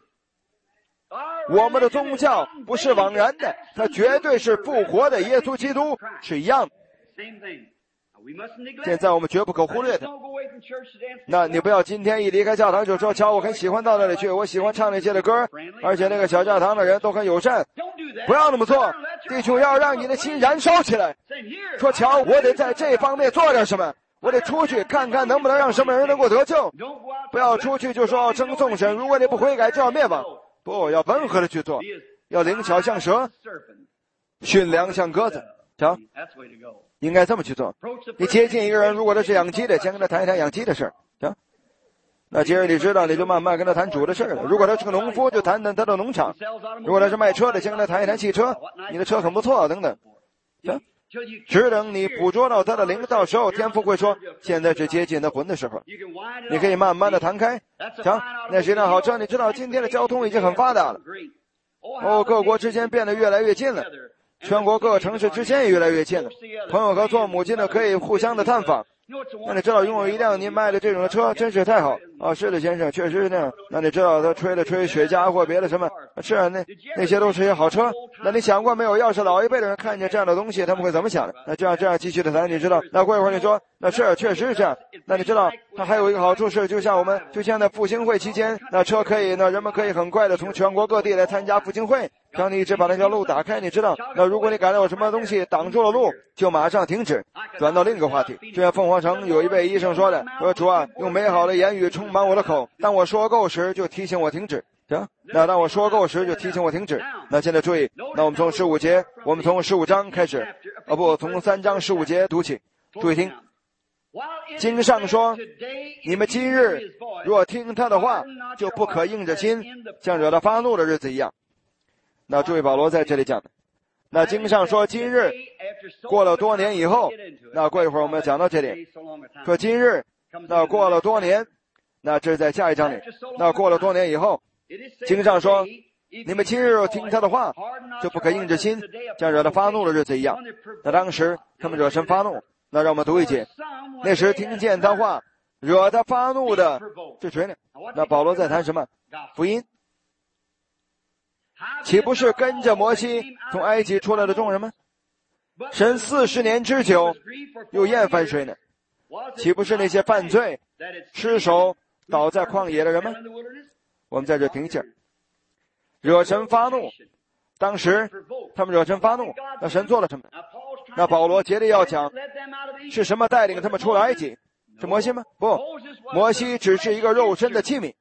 我们的宗教不是枉然的，它绝对是复活的耶稣基督是一样的。现在我们绝不可忽略它。那你不要今天一离开教堂就说，瞧，我很喜欢到那里去，我喜欢唱那些的歌，而且那个小教堂的人都很友善。不要那么做，弟兄，要让你的心燃烧起来，说，瞧，我得在这方面做点什么，我得出去看看能不能让什么人能够得救。不要出去就说要称颂神，如果你不悔改就要灭亡。不，要温和的去做，要灵巧像蛇，驯良像鸽子。瞧，应该这么去做。你接近一个人，如果他是养鸡的，先跟他谈一谈养鸡的事儿。行，那既然你知道，你就慢慢跟他谈主的事儿了。如果他是个农夫，就谈谈他的农场；如果他是卖车的，先跟他谈一谈汽车，你的车很不错等等。行，只等你捕捉到他的灵，到时候天父会说，现在是接近他魂的时候。你可以慢慢的谈开。行，那是一辆好车。你知道今天的交通已经很发达了，哦，各国之间变得越来越近了，全国各个城市之间也越来越近了，朋友和做母亲的可以互相的探访， 那你知道拥有一辆您卖的这种的车真是太好啊！是的，先生，确实是那样。那你知道他吹了吹雪茄或别的什么？是啊，那那些都是些好车。那你想过没有？要是老一辈的人看见这样的东西，他们会怎么想的？那这样这样继续的谈，你知道？那过一会儿你说，那是确实是这样。那你知道，它还有一个好处是，就像我们就像在复兴会期间，那车可以，那人们可以很快的从全国各地来参加复兴会。只要你一直把那条路打开，你知道，那如果你感到有什么东西挡住了路，就马上停止，转到另一个话题。就像凤凰城有一位医生说的，说主啊，用美好的言语充满我的口，当我说够时就提醒我停止。行，那当我说够时就提醒我停止。那现在注意，那我们从十五节，我们从十五章开始，啊不，从三章十五节读起。注意听，经上说，你们今日若听他的话，就不可硬着心，像惹他发怒的日子一样。那注意保罗在这里讲的，那经上说今日过了多年以后，那过一会儿我们要讲到这里，说今日那过了多年，那这是在下一章里，那过了多年以后，经上说你们今日听他的话，就不可硬着心，像惹他发怒的日子一样。那当时他们惹神发怒，那让我们读一节，那时听见他话惹他发怒的是谁呢？那保罗在谈什么？福音。岂不是跟着摩西从埃及出来的众人吗？神四十年之久又厌烦谁呢？岂不是那些犯罪失手倒在旷野的人吗？我们在这停一下。惹神发怒，当时他们惹神发怒，那神做了什么？那保罗接着要讲是什么带领他们出了埃及？是摩西吗？不，摩西只是一个肉身的器皿。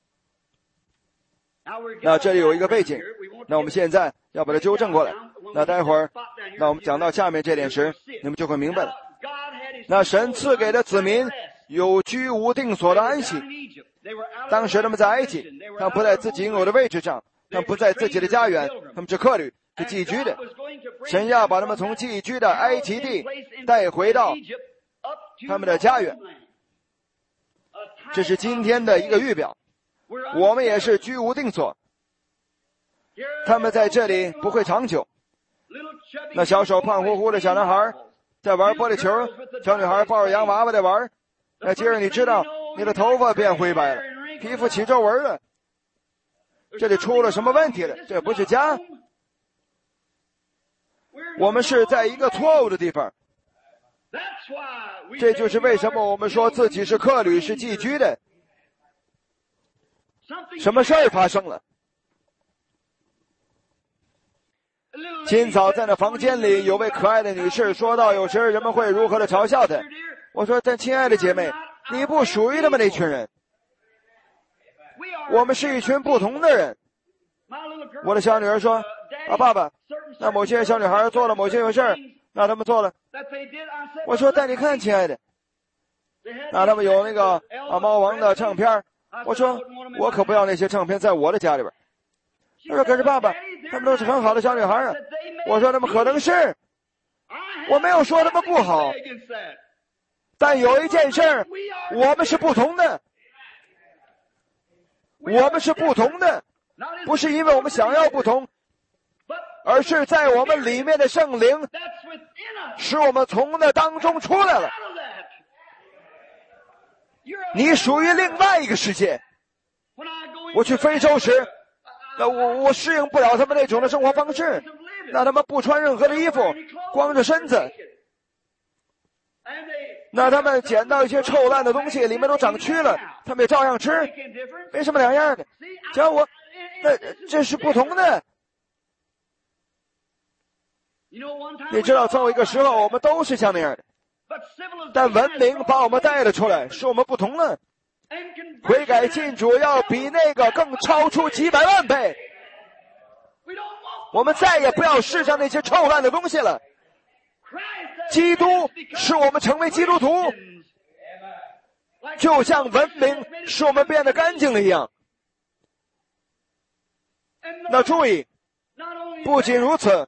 那这里有一个背景，那我们现在要把它纠正过来。那待会儿，那我们讲到下面这点时，你们就会明白了。那神赐给的子民有居无定所的安息。当时他们在埃及，他们不在自己应有的位置上，他们不在自己的家园，他们是客旅，是寄居的。神要把他们从寄居的埃及地带回到他们的家园。这是今天的一个预表。我们也是居无定所，他们在这里不会长久。那小手胖乎乎的小男孩在玩玻璃球，小女孩抱着洋娃娃在玩。那接着你知道你的头发变灰白了，皮肤起皱纹了，这里出了什么问题了？这不是家，我们是在一个错误的地方。这就是为什么我们说自己是客旅，是寄居的。什么事儿发生了？今早在那房间里，有位可爱的女士说到，有时人们会如何的嘲笑她。我说，但亲爱的姐妹，你不属于他们那群人，我们是一群不同的人。我的小女儿说，啊，爸爸，那某些小女孩做了某些事儿，那他们做了。我说，但你看，亲爱的，那他们有那个啊猫王的唱片。我说，我可不要那些唱片在我的家里边。他说，可是爸爸，他们都是很好的小女孩啊。我说，他们可能是，我没有说他们不好，但有一件事儿，我们是不同的，我们是不同的，不是因为我们想要不同，而是在我们里面的圣灵使我们从那当中出来了。你属于另外一个世界。我去非洲时，那我我适应不了他们那种的生活方式，那他们不穿任何的衣服，光着身子，那他们捡到一些臭烂的东西，里面都长蛆了，他们也照样吃，没什么两样的。讲我，那这是不同的。你知道，曾有一个时候，我们都是像那样的。但文明把我们带了出来，使我们不同了。悔改信主要比那个更超出几百万倍。我们再也不要世上那些臭烂的东西了。基督使我们成为基督徒，就像文明使我们变得干净了一样。那注意，不仅如此，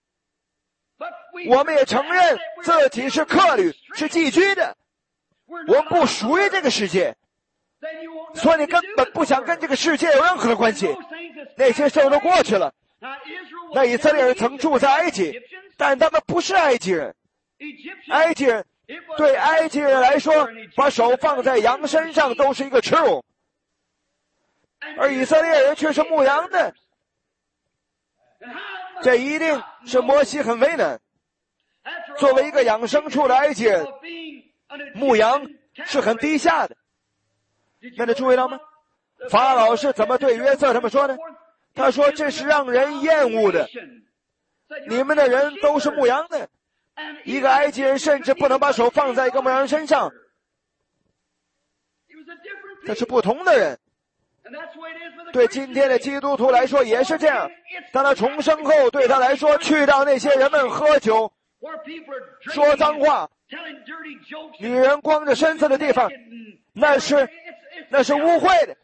我们也承认自己是客旅，是寄居的，我们不属于这个世界，所以你根本不想跟这个世界有任何的关系。那些事都过去了。那以色列人曾住在埃及，但他们不是埃及人，埃及人对埃及人来说，把手放在羊身上都是一个耻辱，而以色列人却是牧羊的。这一定是摩西很为难。作为一个养牲畜的埃及人，牧羊是很低下的。那你注意到吗？法老是怎么对约瑟他们说的？他说这是让人厌恶的，你们的人都是牧羊的，一个埃及人甚至不能把手放在一个牧羊人身上，这是不同的人。对今天的基督徒来说也是这样，当他重生后，对他来说，去到那些人们喝酒说脏话，女人光着身子的地方，那是那是污秽的。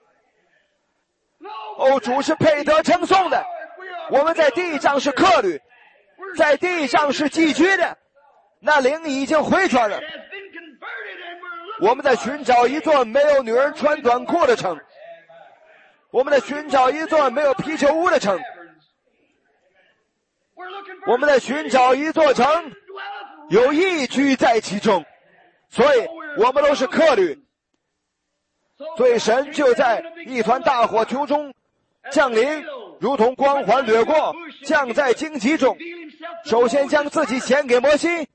哦，主是配得称颂的。我们在地上是客旅，在地上是寄居的，那灵已经回转了。我们在寻找一座没有女人穿短裤的城，我们在寻找一座没有啤酒屋的城，我们在寻找一座城有义居在其中，所以我们都是客旅。所以神就在一团大火球中降临，如同光环掠过，降在荆棘中。首先将自己显给摩西。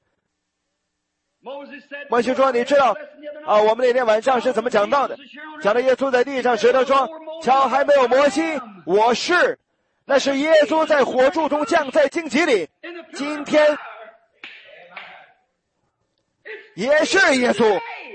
摩西说，你知道啊，我们那天晚上是怎么讲到的？讲到耶稣在地上时，他说，瞧，还没有摩西，我是。那是耶稣在火柱中降在荆棘里。今天也是耶稣，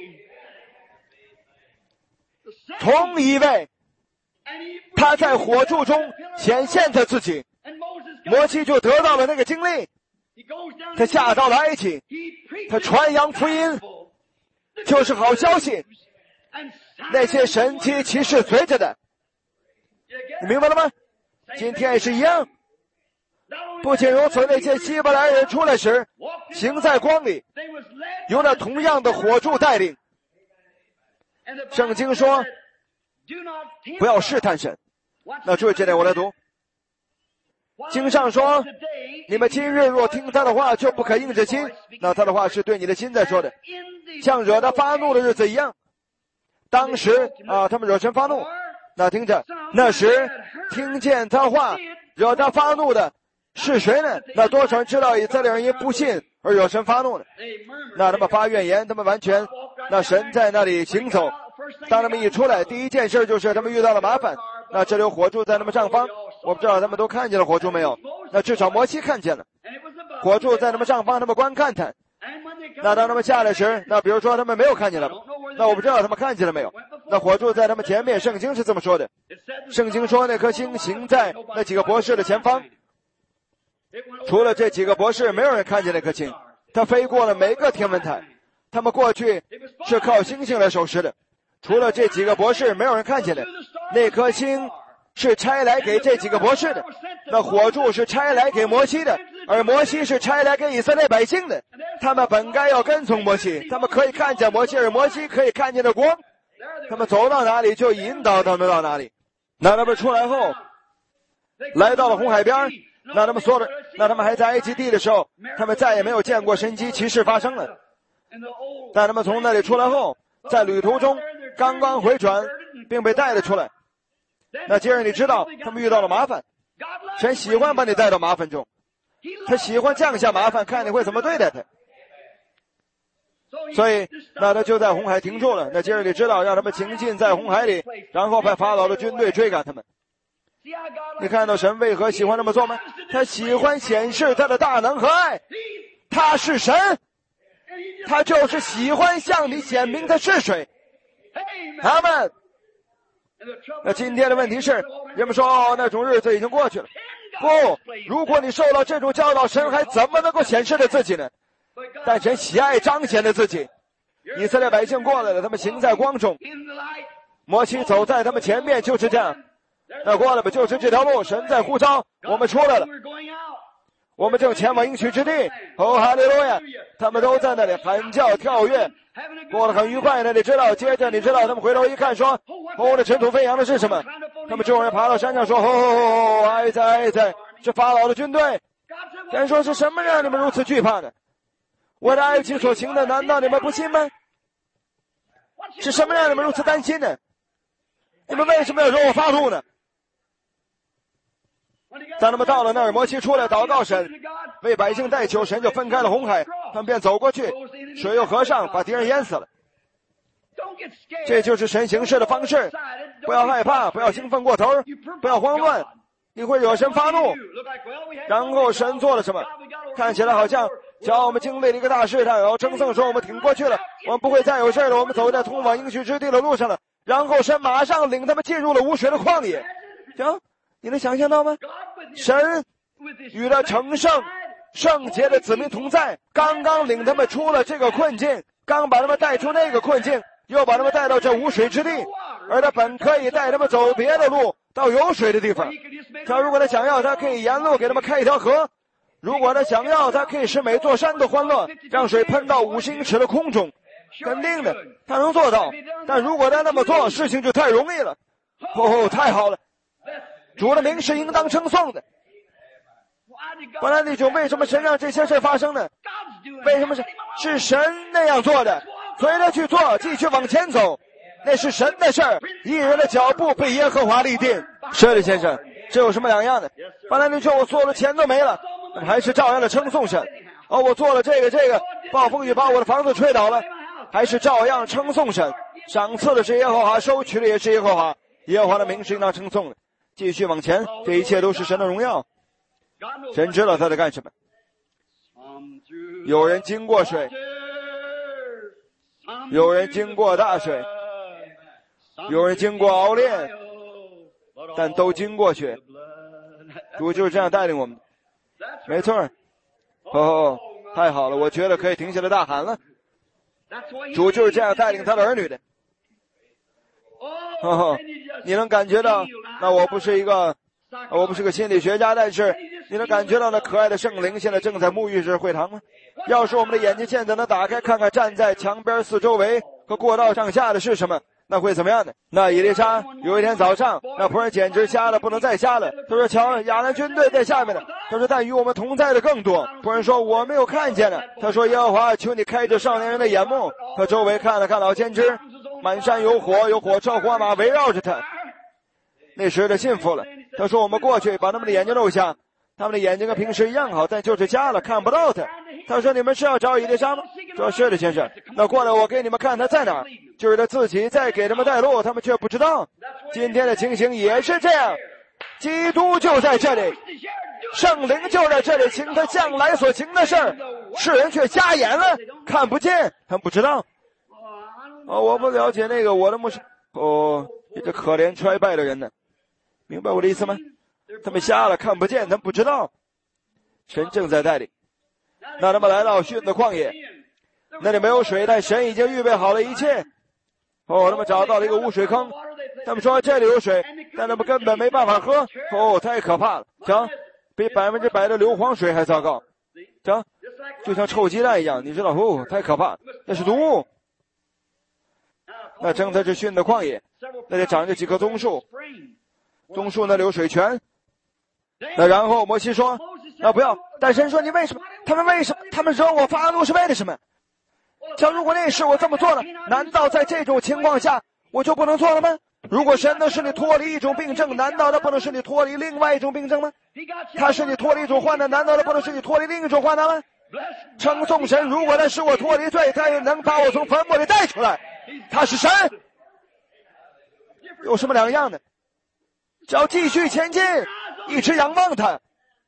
同一位，他在火柱中显现他自己。摩西就得到了那个经历，他下到了埃及，他传扬福音，就是好消息，那些神迹奇事随着的，你明白了吗？今天也是一样。不仅如此，那些希伯来人出来时行在光里，由那同样的火柱带领。圣经说不要试探神。那注意这点，我来读。经上说，你们今日若听他的话，就不可硬着心。那他的话是对你的心在说的，像惹他发怒的日子一样。当时啊，他们惹神发怒。那听着，那时听见他话惹他发怒的是谁呢？那多少人知道以色列人因不信而惹神发怒呢？那他们发怨言，他们完全那神在那里行走。当他们一出来，第一件事就是他们遇到了麻烦。那这里有火柱在他们上方，我不知道他们都看见了火柱没有？那至少摩西看见了火柱在他们上方，他们观看他。那当他们下来时，那比如说他们没有看见了，那我不知道他们看见了没有。那火柱在他们前面，圣经是这么说的。圣经说那颗星行在那几个博士的前方，除了这几个博士，没有人看见那颗星。它飞过了每个天文台，他们过去是靠星星来守时的。除了这几个博士，没有人看见的。那颗星是差来给这几个博士的，那火柱是差来给摩西的，而摩西是差来给以色列百姓的。他们本该要跟从摩西，他们可以看见摩西，而摩西可以看见的光，他们走到哪里就引导他们到哪里。那他们出来后来到了红海边，那他们说的，那他们还在埃及地的时候，他们再也没有见过神迹奇事发生了。但他们从那里出来后，在旅途中刚刚回转并被带了出来。那接着你知道他们遇到了麻烦，神喜欢把你带到麻烦中，他喜欢降下麻烦，看你会怎么对待他。所以那他就在红海停住了。那接着你知道让他们行进在红海里，然后派法老的军队追赶他们。你看到神为何喜欢这么做吗？他喜欢显示他的大能和爱，他是神，他就是喜欢向你显明他是谁。阿们。那今天的问题是，人们说哦，那种日子已经过去了。不，如果你受到这种教导，神还怎么能够显示了自己呢？但神喜爱彰显了自己。以色列百姓过来了，他们行在光中，摩西走在他们前面，就是这样。那过来吧，就是这条路，神在呼召我们出来了，我们正前往应许之地。哦，哈利路亚！他们都在那里喊叫跳跃，过得很愉快的。你知道，接着你知道他们回头一看说，哦，那尘土飞扬的是什么？他们众人爬到山上说，哦哦哦，哀哉哀哉，是法老的军队。神说，是什么让你们如此惧怕呢？ 我的爱其所行的，难道你们不信吗？是什么让你们如此担心呢？你们为什么要惹我发怒呢？当他们到了那儿，摩西出来祷告神，为百姓代求，神就分开了红海，他们便走过去，水又合上，把敌人淹死了。这就是神行事的方式。不要害怕，不要兴奋过头，不要慌乱，你会惹神发怒。然后神做了什么？看起来好像只要我们经历了一个大试探，然后称颂说我们挺过去了，我们不会再有事了，我们走在通往应许之地的路上了。然后神马上领他们进入了无水的旷野。行，你能想象到吗？神与了成圣圣洁的子民同在，刚刚领他们出了这个困境，刚把他们带出那个困境，又把他们带到这无水之地，而他本可以带他们走别的路到有水的地方。他如果他想要，他可以沿路给他们开一条河，如果他想要，他可以使每座山都欢乐，让水喷到五十英尺的空中，肯定的他能做到。但如果他那么做，事情就太容易了。哦，太好了，主的名是应当称颂的。本来弟兄，为什么神让这些事发生呢？为什么是是神那样做的？随他去做，继续往前走，那是神的事儿。一人的脚步被耶和华立定。是的，先生，这有什么两样的？本来你说我做了钱都没了，那么还是照样的称颂神。哦，我做了这个这个，暴风雨把我的房子吹倒了，还是照样称颂神。赏赐的是耶和华，收取的也是耶和华，耶和华的名是应当称颂的。继续往前，这一切都是神的荣耀。神知道他在干什么。有人经过水，有人经过大水，有人经过熬炼，但都经过去。主就是这样带领我们。没错。哦，太好了，我觉得可以停下来大喊了。主就是这样带领他的儿女的。哦，你能感觉到？那我不是一个，我不是个心理学家，但是你能感觉到那可爱的圣灵现在正在沐浴着会堂吗？要是我们的眼睛现在能打开，看看站在墙边四周围和过道上下的是什么，那会怎么样呢？那以利沙有一天早上，那仆人简直瞎了，不能再瞎了。他说：“瞧，亚兰军队在下面呢。”他说：“但与我们同在的更多。”仆人说：“我没有看见呢。”他说：“耶和华，求你开着少年人的眼目。”他周围看了看，老先知，满山有火，有火车火马围绕着他。那时他信服了。他说：“我们过去把他们的眼睛露下，他们的眼睛跟平时一样好，但就是瞎了，看不到他。”他说：“你们是要找以利沙吗？”说：“是的，先生。”那过来，我给你们看他在哪儿。就是他自己在给他们带路，他们却不知道。今天的情形也是这样，基督就在这里，圣灵就在这里行他向来所行的事儿，世人却瞎眼了，看不见，他们不知道。哦，我不了解那个我的牧师。哦，这可怜衰败的人呢，明白我的意思吗？他们瞎了，看不见，他们不知道。神正在带领。那他们来到逊的旷野，那里没有水，但神已经预备好了一切。哦，他们找到了一个污水坑，他们说这里有水，但他们根本没办法喝。哦，太可怕了，行，比百分之百的硫磺水还糟糕，行，就像臭鸡蛋一样，你知道，哦，太可怕，那是毒物。那正在这逊的旷野，那里长着几棵棕树，棕树那里有水泉。那然后摩西说：“啊，不要！”但神说：“你为什么？他们为什么？他们惹我发怒是为了什么？像如果那时我这么做了，难道在这种情况下我就不能做了吗？如果神能使你脱离一种病症，难道他不能使你脱离另外一种病症吗？他使你脱离一种患难，难道他不能使你脱离另一种患难吗？称颂神，如果他使我脱离罪，他也能把我从坟墓里带出来。他是神，有什么两样呢？只要继续前进，一直仰望他。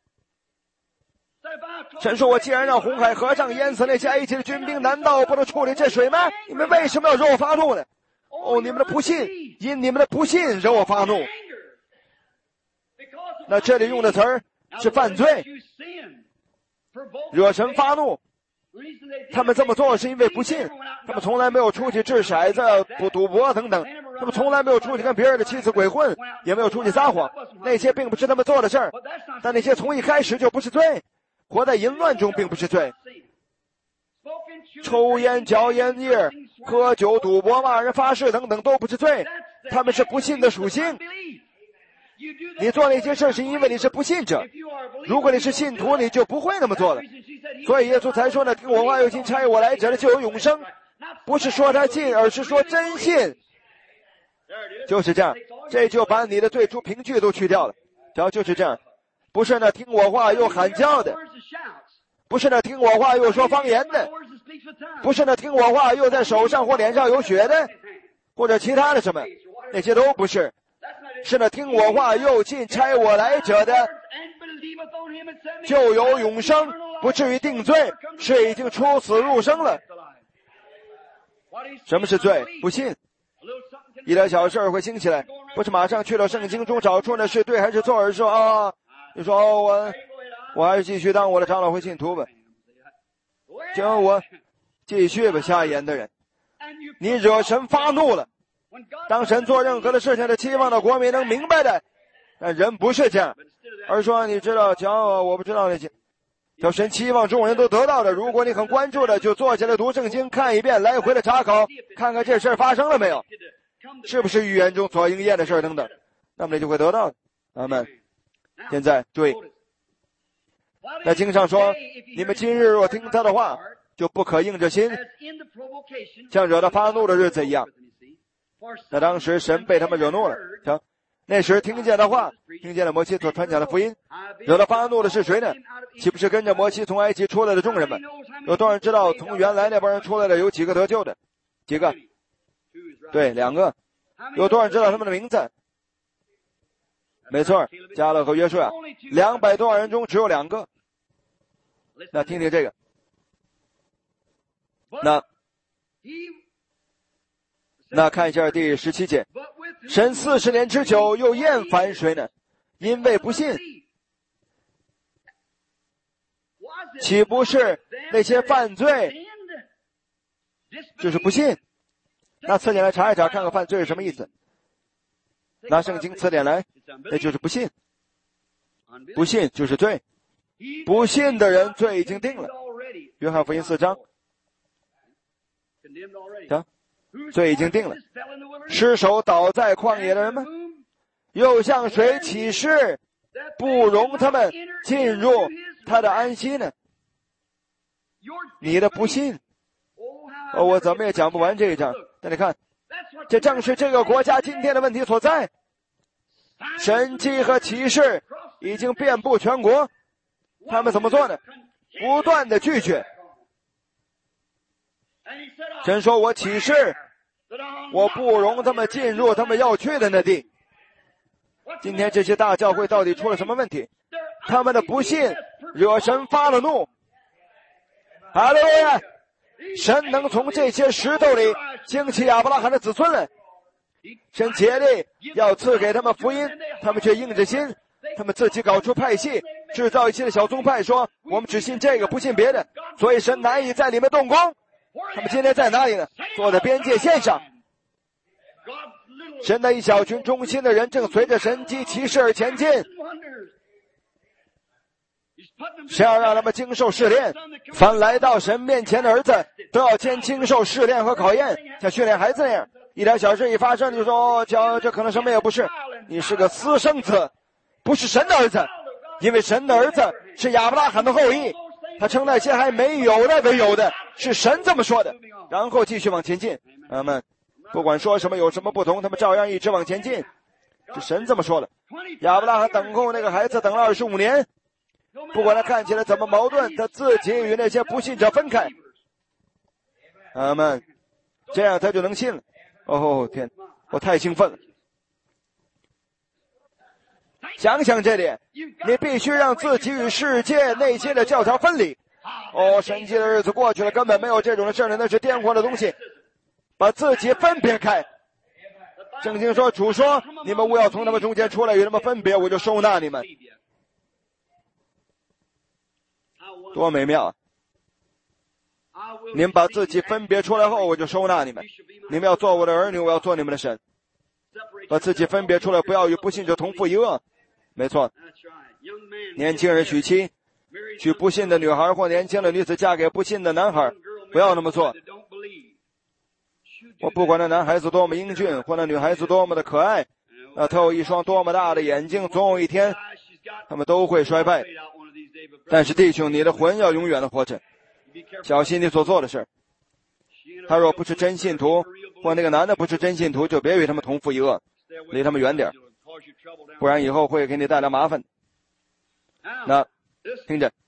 神说：“我既然让红海河上淹死那些埃及的军兵，难道不能处理这水吗？你们为什么要惹我发怒呢？哦，你们的不信，因你们的不信惹我发怒。”那这里用的词儿是犯罪，惹神发怒。他们这么做是因为不信，他们从来没有出去掷骰子、不赌博等等，他们从来没有出去跟别人的妻子鬼混，也没有出去撒谎。那些并不是他们做的事儿，但那些从一开始就不是罪。活在淫乱中并不是罪，抽烟、嚼烟叶、喝酒、赌博、骂人、发誓等等都不是罪，他们是不信的属性。你做那些事是因为你是不信者，如果你是信徒，你就不会那么做了。 所以耶稣才说呢，听我话又信差我来者的就有永生，不是说他信，而是说真信。就是这样，这就把你的最初凭据都去掉了。然后就是这样，不是呢听我话又喊叫的，不是呢听我话又说方言的，不是呢听我话又在手上或脸上有血的，或者其他的什么，那些都不是。是呢听我话又信差我来者的就有永生，不至于定罪，是已经出死入生了。什么是罪？不信。一点小事会兴起来，不是马上去到圣经中找出那是对还是错，而是说啊，你说哦，我我还是继续当我的长老会信徒吧，就我继续吧。瞎眼的人，你惹神发怒了。当神做任何的事情的期望的国民能明白的，但人不是这样，而说你知道讲我我不知道那些，叫神期望众人都得到的。如果你很关注的，就坐下来读圣经，看一遍，来回的查考，看看这事发生了没有，是不是预言中所应验的事等等，那么你就会得到的。阿们。现在对，在经上说，你们今日若听他的话，就不可硬着心，像惹他发怒的日子一样。那当时神被他们惹怒了，行，那时听见的话，听见了摩西所传讲的福音，惹他发怒的是谁呢？岂不是跟着摩西从埃及出来的众人们？有多少人知道从原来那帮人出来的有几个得救的？几个？对，两个。有多少人知道他们的名字？没错，迦勒和约书亚。两百多万人中只有两个。那听听这个，那那看一下第十七节，神四十年之久又厌烦谁呢？因为不信。岂不是那些犯罪就是不信？拿词典来查一查，看看犯罪是什么意思。拿圣经词典来，那就是不信。不信就是罪，不信的人罪已经定了。约翰福音四章，行，罪已经定了。失手倒在旷野的人们，又向谁起誓，不容他们进入他的安息呢？你的不信，哦，我怎么也讲不完这一章。但你看，这正是这个国家今天的问题所在。神迹和奇事已经遍布全国，他们怎么做呢？不断的拒绝。神说，我起誓，我不容他们进入他们要去的那地。今天这些大教会到底出了什么问题？他们的不信惹神发了怒。哈利路亚！神能从这些石头里兴起亚伯拉罕的子孙来。神竭力要赐给他们福音，他们却硬着心，他们自己搞出派系，制造一些的小宗派，说我们只信这个不信别的，所以神难以在里面动工。他们今天在哪里呢？坐在边界线上。神的一小群忠心的人正随着神迹奇事而前进。神要让他们经受试炼，凡来到神面前的儿子都要先经受试炼和考验，像训练孩子那样。一点小事一发生，你就说哦，这这可能什么也不是，你是个私生子，不是神的儿子，因为神的儿子是亚伯拉罕的后裔，他称那些还没有的为有的，是神这么说的。然后继续往前进。阿们。不管说什么有什么不同，他们照样一直往前进，是神这么说的。亚伯拉罕等候那个孩子等了二十五年，不管他看起来怎么矛盾，他自己与那些不信者分开。阿们。这样他就能信了。哦天，我太兴奋了！想想这点，你必须让自己与世界那些的教条分离。哦，神迹的日子过去了，根本没有这种的事了，那是癫狂的东西。把自己分别开。圣经说，主说，你们勿要从他们中间出来与他们分别，我就收纳你们。多美妙啊！你们把自己分别出来后，我就收纳你们。你们要做我的儿女，我要做你们的神。把自己分别出来，不要与不信者同父一轭。没错，年轻人娶妻，娶不信的女孩或年轻的女子嫁给不信的男孩，不要那么做。我不管那男孩子多么英俊，或那女孩子多么的可爱，那他有一双多么大的眼睛，总有一天他们都会衰败。 但是弟兄，你的魂要永远的活着，小心你所做的事。他若不是真信徒，或那个男的不是真信徒，就别与他们同父一轭，离他们远点，不然以后会给你带来麻烦。那听着，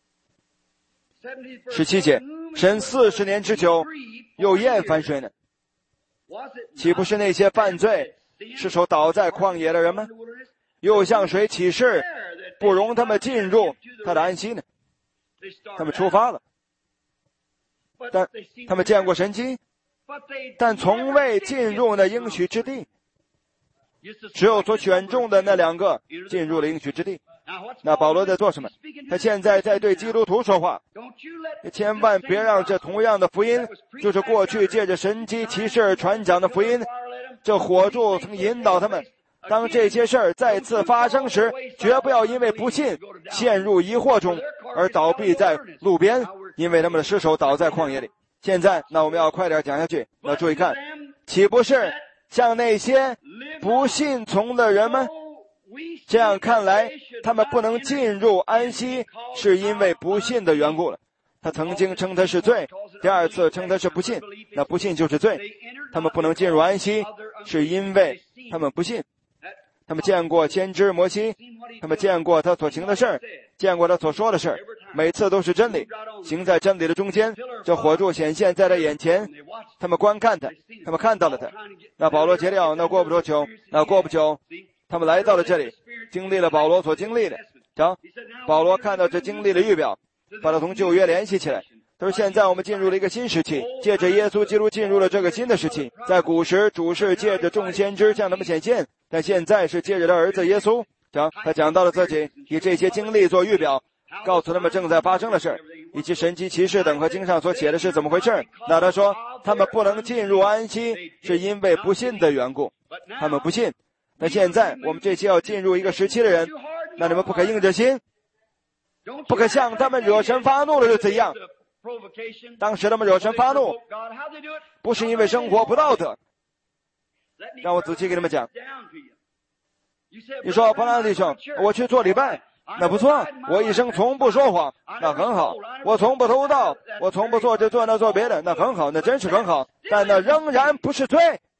十七节，神四十年之久又厌烦谁呢？岂不是那些犯罪是手倒在旷野的人吗？又向谁起誓不容他们进入他的安息呢？他们出发了，但他们见过神迹，但从未进入那应许之地。只有所选中的那两个进入了应许之地。那保罗在做什么？他现在在对基督徒说话，千万别让这同样的福音，就是过去借着神迹奇事传讲的福音，这火柱曾引导他们，当这些事儿再次发生时，绝不要因为不信陷入疑惑中而倒闭在路边，因为他们的尸首倒在旷野里。现在那我们要快点讲下去。那注意看，岂不是像那些不信从的人吗？这样看来，他们不能进入安息，是因为不信的缘故了。他曾经称他是罪，第二次称他是不信，那不信就是罪。他们不能进入安息，是因为他们不信。他们见过先知摩西，他们见过他所行的事儿，见过他所说的事儿，每次都是真理，行在真理的中间。这火柱显现在他眼前，他们观看他，他们看到了他。那保罗结了，那过不多久，那过不久，他们来到了这里，经历了保罗所经历的。瞧，保罗看到这经历的预表，把他同旧约联系起来。他说现在我们进入了一个新时期，借着耶稣基督进入了这个新的时期。在古时主是借着众先知向他们显现，但现在是借着他儿子耶稣。讲他讲到了自己，以这些经历做预表，告诉他们正在发生的事，以及神迹奇事等和经上所写的是怎么回事。那他说他们不能进入安息，是因为不信的缘故，他们不信。那现在我们这些要进入一个时期的人，那你们不可硬着心，不可像他们惹神发怒的日子一样。当时他们惹神发怒，不是因为生活不道德。让我仔细给你们讲。你说彭兰弟兄，我去做礼拜，那不错，我一生从不说谎，那很好。我从不偷盗，我从不做这做那做别的，那很好，那真是很好。但那仍然不是罪。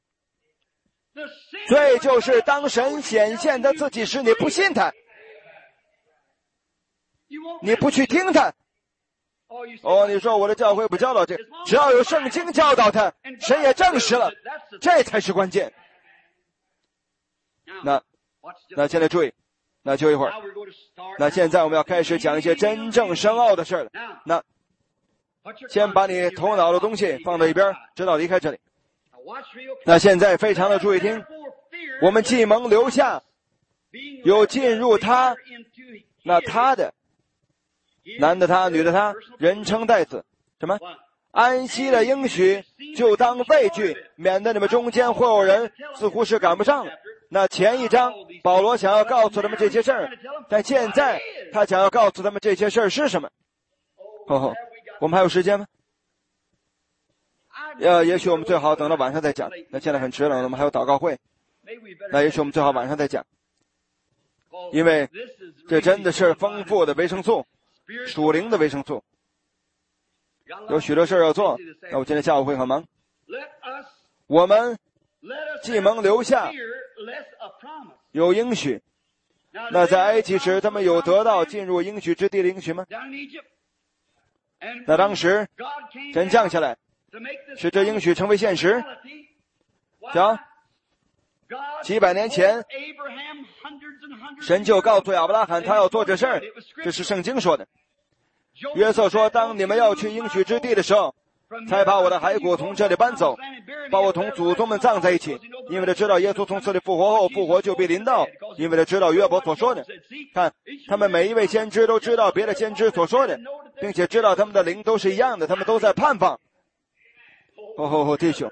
罪就是当神显现他自己时，你不信他，你不去听他。哦，你说我的教会不教导这，只要有圣经教导他，神也证实了，这才是关键。那那现在注意，那就一会儿，那现在我们要开始讲一些真正深奥的事了。那先把你头脑的东西放到一边，直到离开这里。那现在非常的注意听，我们既蒙留下，有进入他，那他的男的他，女的他，人称代子，什么安息的应许，就当畏惧，免得你们中间会有人似乎是赶不上了。那前一章保罗想要告诉他们这些事儿，但现在他想要告诉他们这些事儿是什么。哦，我们还有时间吗？呃，也许我们最好等到晚上再讲。那现在很迟了，我们还有祷告会。那也许我们最好晚上再讲，因为这真的是丰富的维生素，属灵的维生素，有许多事要做。那我今天下午会很忙。我们既蒙留下，有应许。那在埃及时，他们有得到进入应许之地的应许吗？那当时神降下来，使这应许成为现实。讲几百年前，神就告诉亚伯拉罕他要做这事儿，这是圣经说的。约瑟说，当你们要去应许之地的时候，才把我的骸骨从这里搬走，把我同祖宗们葬在一起，因为他知道耶稣从死里复活后，复活就必临到，因为他知道约伯所说的。看，他们每一位先知都知道别的先知所说的，并且知道他们的灵都是一样的，他们都在盼望。哦哦哦，弟兄，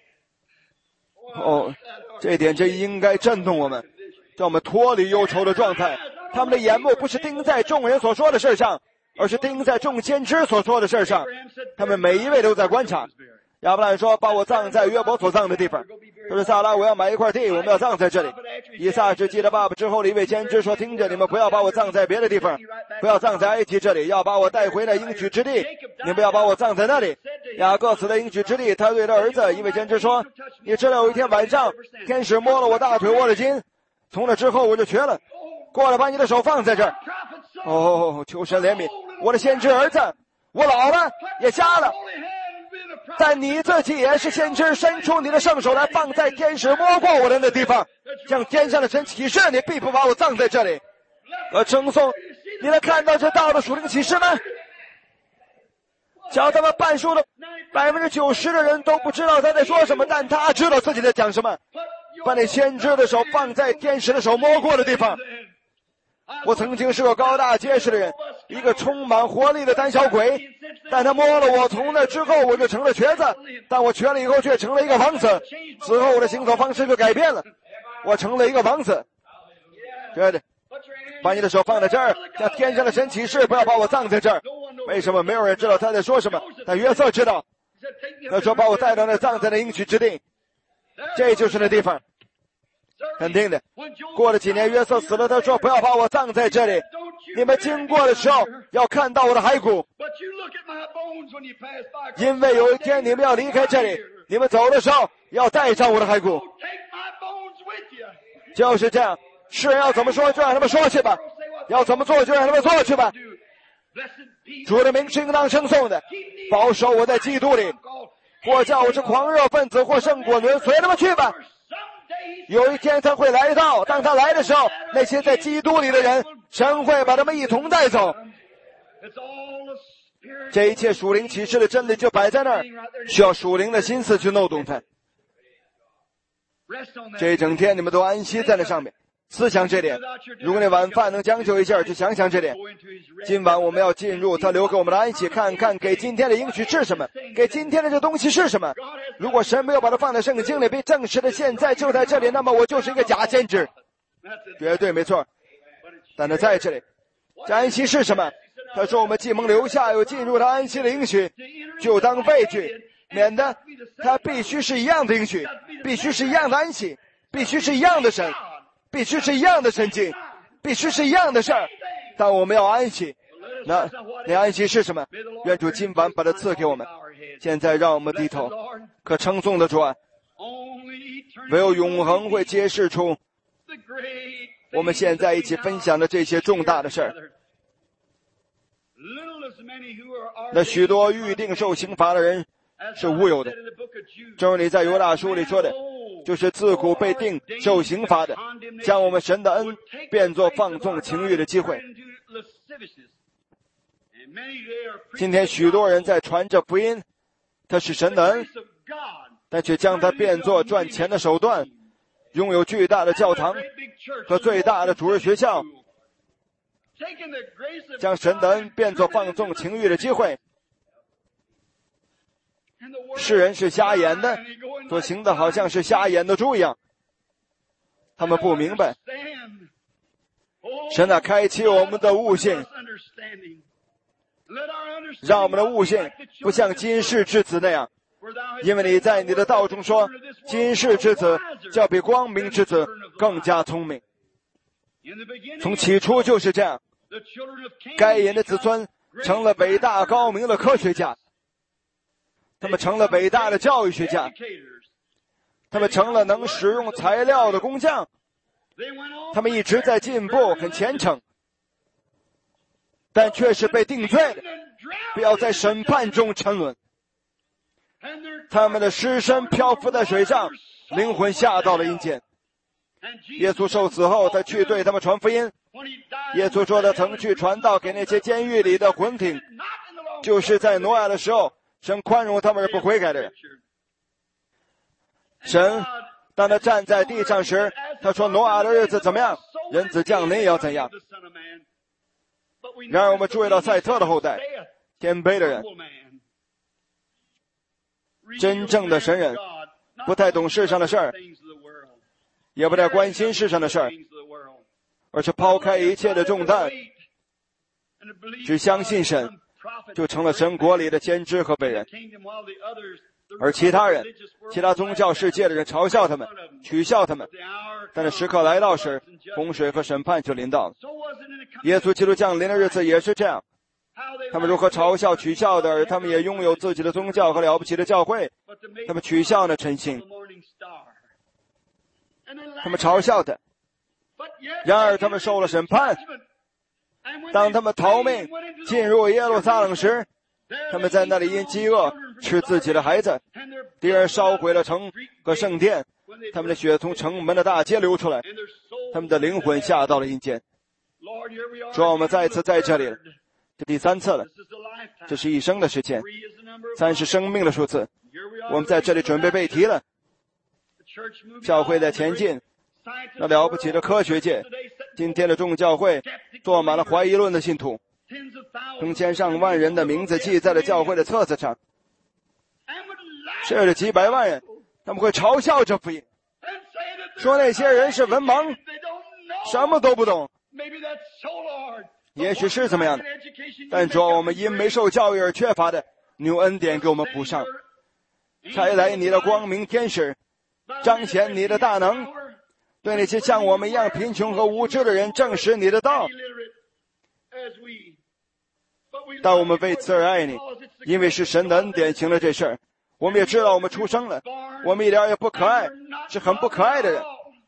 哦，这一点真应该震动我们，让我们脱离忧愁的状态。他们的眼目不是盯在众人所说的事上，而是盯在众先知所说的事上。他们每一位都在观察。 亚伯兰说，把我葬在约伯所葬的地方。他说，撒拉，我要买一块地，我们要葬在这里。以撒只记得爸爸之后的一位先知说，听着，你们不要把我葬在别的地方，不要葬在埃及这里，要把我带回那应许之地，你不要把我葬在那里。雅各死的应许之地，他对他儿子一位先知说，你知道有一天晚上，天使摸了我大腿窝的筋，从那之后我就瘸了，过来把你的手放在这儿。哦，求神怜悯，我的先知儿子，我老了也瞎了，但你自己也是先知，伸出你的圣手来放在天使摸过我的那地方，向天上的神启示，你必不把我葬在这里。而称颂，你能看到这道的属灵启示吗？叫他们半数的百分之九十的人都不知道他在说什么，但他知道自己在讲什么。把你先知的手放在天使的手摸过的地方。我曾经是个高大结实的人，一个充满活力的胆小鬼，但他摸了我，从那之后我就成了瘸子，但我瘸了以后却成了一个王子。此后我的行走方式就改变了，我成了一个王子。对的，把你的手放在这儿，向天上的神启示，不要把我葬在这儿。为什么没有人知道他在说什么？但约瑟知道。他说，把我带到那葬在那应许之地，这就是那地方。肯定的，过了几年，约瑟死了，他说，不要把我葬在这里，你们经过的时候要看到我的骸骨，因为有一天你们要离开这里，你们走的时候要带上我的骸骨。就是这样，世人要怎么说就让他们说去吧，要怎么做就让他们做去吧。主的名是应当称颂的，保守我在基督里，或叫我是狂热分子或圣果轮，随他们去吧。有一天他会来到，当他来的时候，那些在基督里的人，神会把他们一同带走。这一切属灵启示的真理就摆在那儿，需要属灵的心思去弄懂它。这一整天你们都安息在那上面，思想这点。如果你晚饭能将就一下，就想想这点。今晚我们要进入他留给我们的安息，看看给今天的应许是什么，给今天的这东西是什么。如果神没有把它放在圣经里，被证实的现在就在这里，那么我就是一个假先知。绝对没错。但他在这里，这安息是什么？他说，我们既蒙留下有进入他安息的应许，就当畏惧，免得他必须是一样的应许，必须是一样的安息，必须是一样的神，必须是一样的神经，必须是一样的事儿。但我们要安息，那那安息是什么？愿主今晚把它赐给我们。现在让我们低头，可称颂的主啊，唯有永恒会揭示出我们现在一起分享的这些重大的事儿。那许多预定受刑罚的人是无有的，正如你在犹大书里说的，就是自古被定受刑罚的，将我们神的恩变作放纵情欲的机会。今天许多人在传着福音，它是神的恩，但却将它变作赚钱的手段，拥有巨大的教堂和最大的主日学校，将神的恩变作放纵情欲的机会。世人是瞎眼的，所行的好像是瞎眼的猪一样，他们不明白。神啊，开启我们的悟性，让我们的悟性不像今世之子那样，因为你在你的道中说，今世之子较比光明之子更加聪明。从起初就是这样，该隐的子孙成了伟大高明的科学家，他们成了伟大的教育学家，他们成了能使用材料的工匠，他们一直在进步，很虔诚，但却是被定罪的，不要在审判中沉沦。他们的尸身漂浮在水上，灵魂下到了阴间。耶稣受死后，他去对他们传福音。耶稣说他曾去传道给那些监狱里的魂听，就是在挪亚的时候，神宽容他们而不悔改的人。神当他站在地上时，他说挪亚的日子怎么样，人子降临也要怎样。然而我们注意到赛特的后代，谦卑的人，真正的神人，不太懂世上的事儿，也不太关心世上的事儿，而是抛开一切的重担，只相信神，就成了神国里的先知和伟人。 而其他人，其他宗教世界的人嘲笑他们，取笑他们。但是时刻来到时，洪水和审判就临到了。耶稣基督降临的日子也是这样。他们如何嘲笑取笑的，而他们也拥有自己的宗教和了不起的教会。他们取笑那晨星，他们嘲笑他。然而他们受了审判。当他们逃命进入耶路撒冷时，他们在那里因饥饿吃自己的孩子，敌人烧毁了城和圣殿，他们的血从城门的大街流出来，他们的灵魂下到了阴间。主啊，我们再一次在这里了，这第三次了，这是一生的时间，三是生命的数字。我们在这里准备背题了。教会在前进，那了不起的科学界，今天的众教会坐满了怀疑论的信徒，成千上万人的名字记在了教会的册子上，甚至几百万人，他们会嘲笑这福音，说那些人是文盲，什么都不懂。也许是这么样的，但主要我们因没受教育而缺乏的，你用恩典给我们补上。差来你的光明天使，彰显你的大能，对那些像我们一样贫穷和无知的人证实你的道。但我们为此而爱你，因为是神的恩典行了这事儿。我们也知道我们出生了，我们一点也不可爱，是很不可爱的人。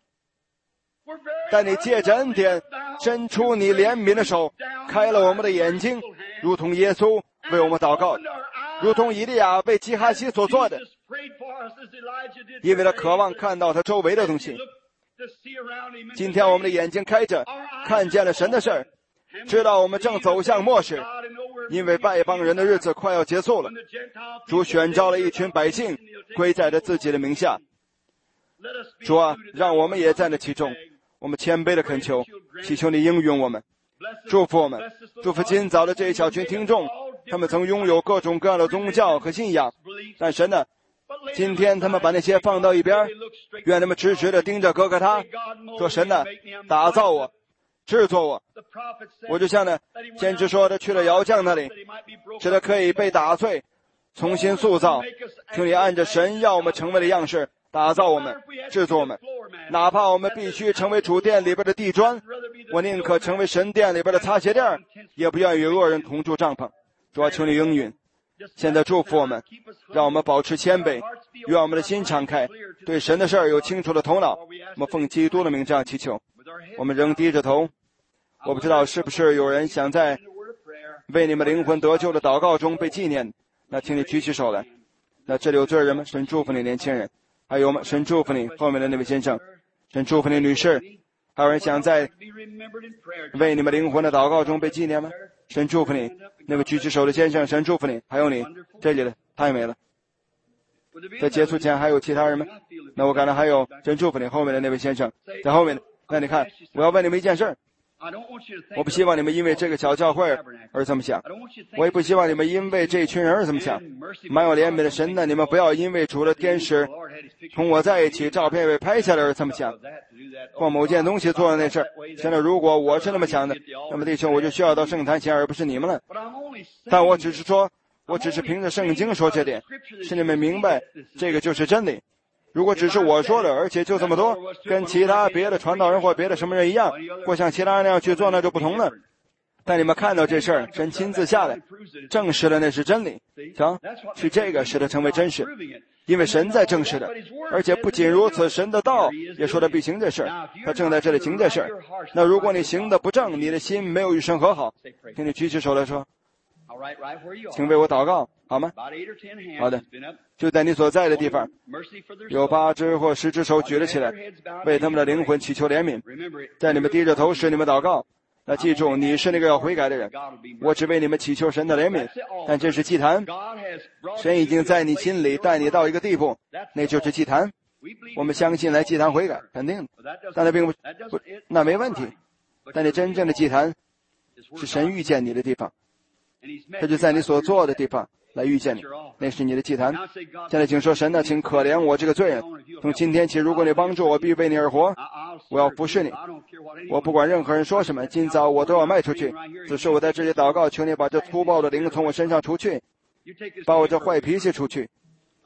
但你借着恩典伸出你怜悯的手，开了我们的眼睛，如同耶稣为我们祷告，如同以利亚为基哈西所做的，因为他渴望看到他周围的东西。今天我们的眼睛开着，看见了神的事儿，知道我们正走向末世，因为外邦人的日子快要结束了。主选召了一群百姓归在了自己的名下。主啊，让我们也在那其中。我们谦卑的恳求，祈求你应允我们，祝福我们，祝福今早的这一小群听众。他们曾拥有各种各样的宗教和信仰，但神呢，今天他们把那些放到一边，愿他们直直的盯着哥哥他，说神呢，打造我，制作我。我就像呢先知说的，去了窑匠那里，使他可以被打碎，重新塑造。求你按着神要我们成为的样式打造我们，制作我们，哪怕我们必须成为主殿里边的地砖，我宁可成为神殿里边的擦鞋垫，也不愿与恶人同住帐篷。主啊，求你应允。现在祝福我们，让我们保持谦卑，愿我们的心敞开，对神的事儿有清楚的头脑。我们奉基督的名这样祈求。我们仍低着头。我不知道是不是有人想在为你们灵魂得救的祷告中被纪念，那请你举起手来。那这里有罪人吗？神祝福你年轻人。还有吗？神祝福你后面的那位先生。神祝福你女士。还有人想在为你们灵魂的祷告中被纪念吗？神祝福你那位举起手的先生。神祝福你。还有你这里的太美了。在结束前还有其他人吗？那我感到还有神祝福你后面的那位先生在后面的。那你看，我要问你们一件事，我不希望你们因为这个小教会而这么想，我也不希望你们因为这群人而这么想。满有怜悯的神呢，你们不要因为主的天使同我在一起，照片被拍下来而这么想，或某件东西做的那事儿。现在如果我是那么想的，那么弟兄我就需要到圣坛前，而不是你们了。但我只是说，我只是凭着圣经说这点，使你们明白这个就是真理。如果只是我说的，而且就这么多，跟其他别的传道人或别的什么人一样，或像其他人那样去做，那就不同了。但你们看到这事儿，神亲自下来证实了那是真理，行，是这个使它成为真实，因为神在证实的。而且不仅如此，神的道也说他必行这事儿，他正在这里行这事儿。那如果你行的不正，你的心没有与神和好，请你举起手来说，请为我祷告好吗？好的，就在你所在的地方，有八只或十只手举了起来，为他们的灵魂祈求怜悯。在你们低着头时，你们祷告。那记住，你是那个要悔改的人。我只为你们祈求神的怜悯，但这是祭坛。神已经在你心里带你到一个地步，那就是祭坛。我们相信来祭坛悔改，肯定的。但那并不不，那没问题。但你真正的祭坛是神遇见你的地方，他就在你所做的地方来遇见你，那是你的祭坛。现在请说，神呢，请可怜我这个罪人。从今天起，如果你帮助我，必为你而活。我要服侍你，我不管任何人说什么，今早我都要迈出去。只是我在这里祷告，求你把这粗暴的灵从我身上除去，把我这坏脾气除去。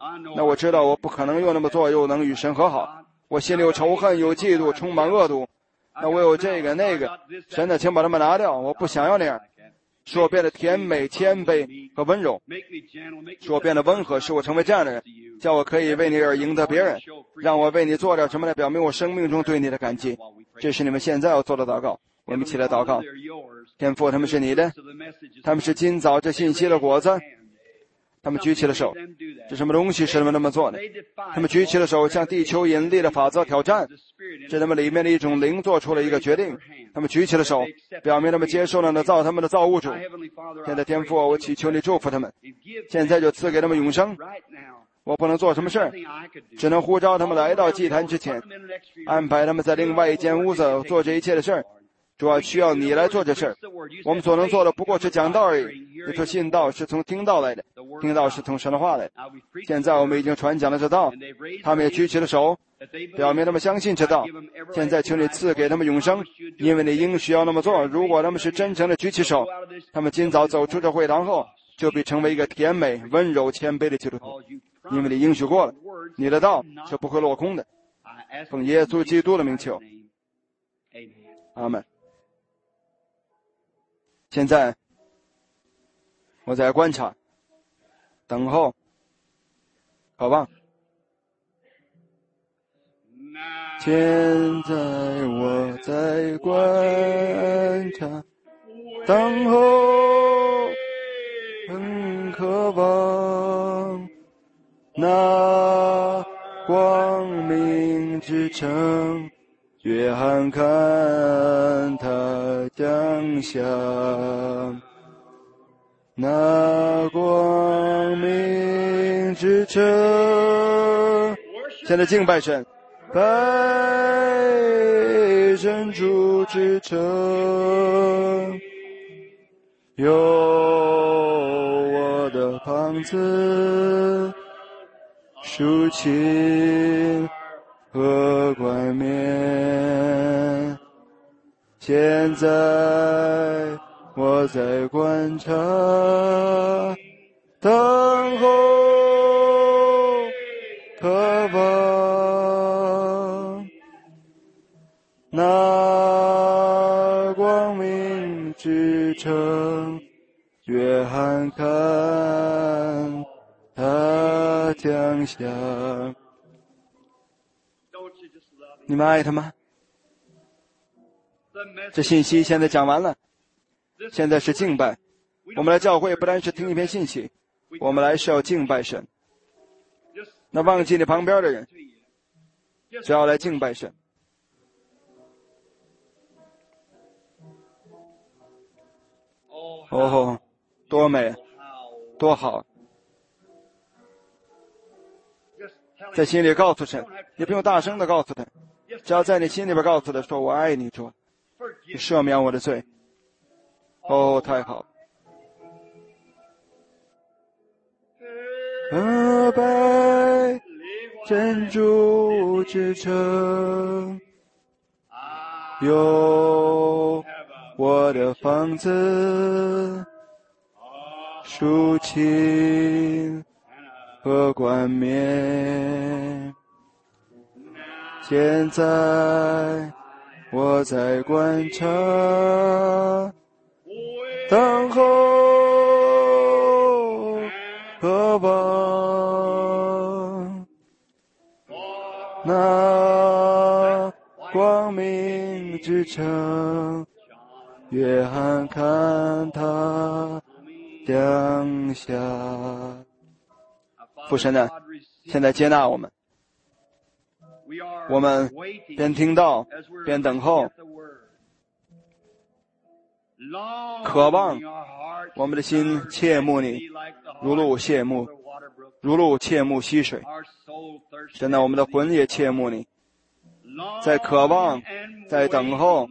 那我知道我不可能又那么做又能与神和好。我心里有仇恨，有嫉妒，充满恶毒。那我有这个那个，神呢，请把它们拿掉，我不想要那样。使我变得甜美、谦卑和温柔，使我变得温和，使我成为这样的人，叫我可以为你而赢得别人，让我为你做点什么来表明我生命中对你的感激。这是你们现在要做的祷告。我们一起来祷告。天父，他们是你的，他们是今早这信息的果子。他们举起了手，这什么东西使他们那么做的？他们举起了手，向地球引力的法则挑战，这他们里面的一种灵做出了一个决定。他们举起了手，表明他们接受了那造他们的造物主。现在天父，我祈求你祝福他们，现在就赐给他们永生。我不能做什么事，只能呼召他们来到祭坛之前，安排他们在另外一间屋子做这一切的事儿。主要需要你来做这事儿，我们所能做的不过是讲道而已。你说信道是从听道来的，听道是从神的话来的。现在我们已经传讲了这道，他们也举起了手，表明他们相信这道。现在求你赐给他们永生，因为你应许要那么做。如果他们是真诚的举起手，他们今早走出这会堂后，就必成为一个甜美、温柔、谦卑的基督徒，因为你应许过了，你的道是不会落空的。奉耶稣基督的名求，阿们。现在我在观察，等候，好吧。现在我在观察，等候，很渴望那光明之城。约翰看他降下，那光明之城。现在敬拜神，拜神主之城，有我的胖子竖琴和冠冕。现在我在观察，等候，渴望那光明之城。约翰看他降下。你们爱他吗？这信息现在讲完了，现在是敬拜。我们来教会不单是听一篇信息，我们来是要敬拜神。那忘记你旁边的人，只要来敬拜神。哦，多美，多好！在心里告诉神，你不用大声的告诉他，只要在你心里边告诉他说我爱你，主，你赦免我的罪。哦，太好！阿拜珍珠之城，有我的房子，竖琴和冠冕。现在我在观察，等候，渴望那光明之城。约翰看他降下。父神呢，现在接纳我们，我们边听到边等候，渴望我们的心切慕你，如鹿切慕，如鹿切慕溪水。神呢，我们的魂也切慕你，在渴望，在等候，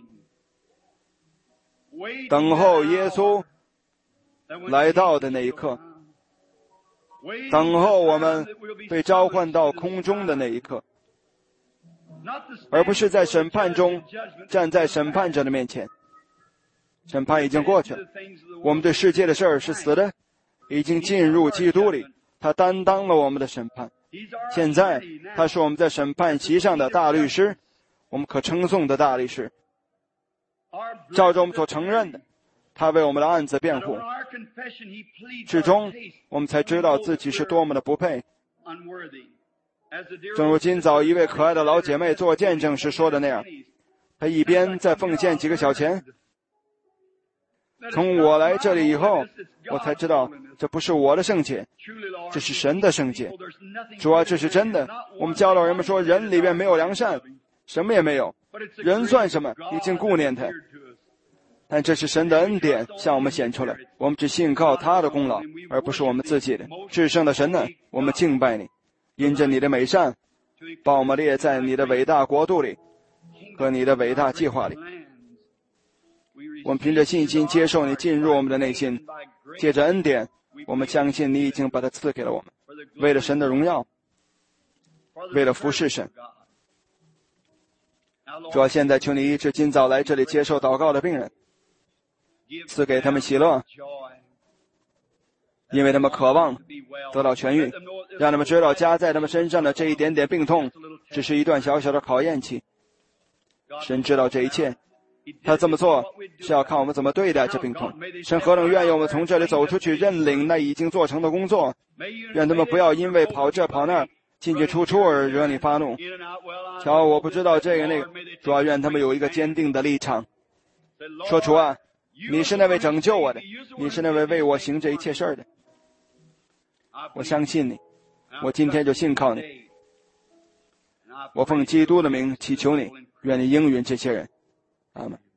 等候耶稣来到的那一刻，等候我们被召唤到空中的那一刻，而不是在审判中站在审判者的面前。审判已经过去了，我们对世界的事儿是死的，已经进入基督里， 他担当了我们的审判。现在他是我们在审判席上的大律师，我们可称颂的大律师。照着我们所承认的，他为我们的案子辩护，至终我们才知道自己是多么的不配。正如今早一位可爱的老姐妹做见证时说的那样，她一边在奉献几个小钱，从我来这里以后，我才知道这不是我的圣洁，这是神的圣洁。主啊，这是真的。我们教导人们说，人里面没有良善，什么也没有，人算什么？已经顾念他。但这是神的恩典向我们显出来，我们只信靠他的功劳，而不是我们自己的。至圣的神呢，我们敬拜你，因着你的美善，把我们列在你的伟大国度里和你的伟大计划里。我们凭着信心接受你进入我们的内心，借着恩典，我们相信你已经把它赐给了我们，为了神的荣耀，为了服侍神。主要现在求你医治今早来这里接受祷告的病人，赐给他们喜乐，因为他们渴望得到痊愈，让他们知道加在他们身上的这一点点病痛只是一段小小的考验期。神知道这一切，他这么做是要看我们怎么对待这病痛。神何等愿意我们从这里走出去，认领那已经做成的工作，让他们不要因为跑这跑那进进出出而惹你发怒。瞧，我不知道这个那个，主要愿他们有一个坚定的立场，说主啊，你是那位拯救我的，你是那位为我行这一切事儿的，我相信你，我今天就信靠你。我奉基督的名祈求你，愿你应允这些人。阿们。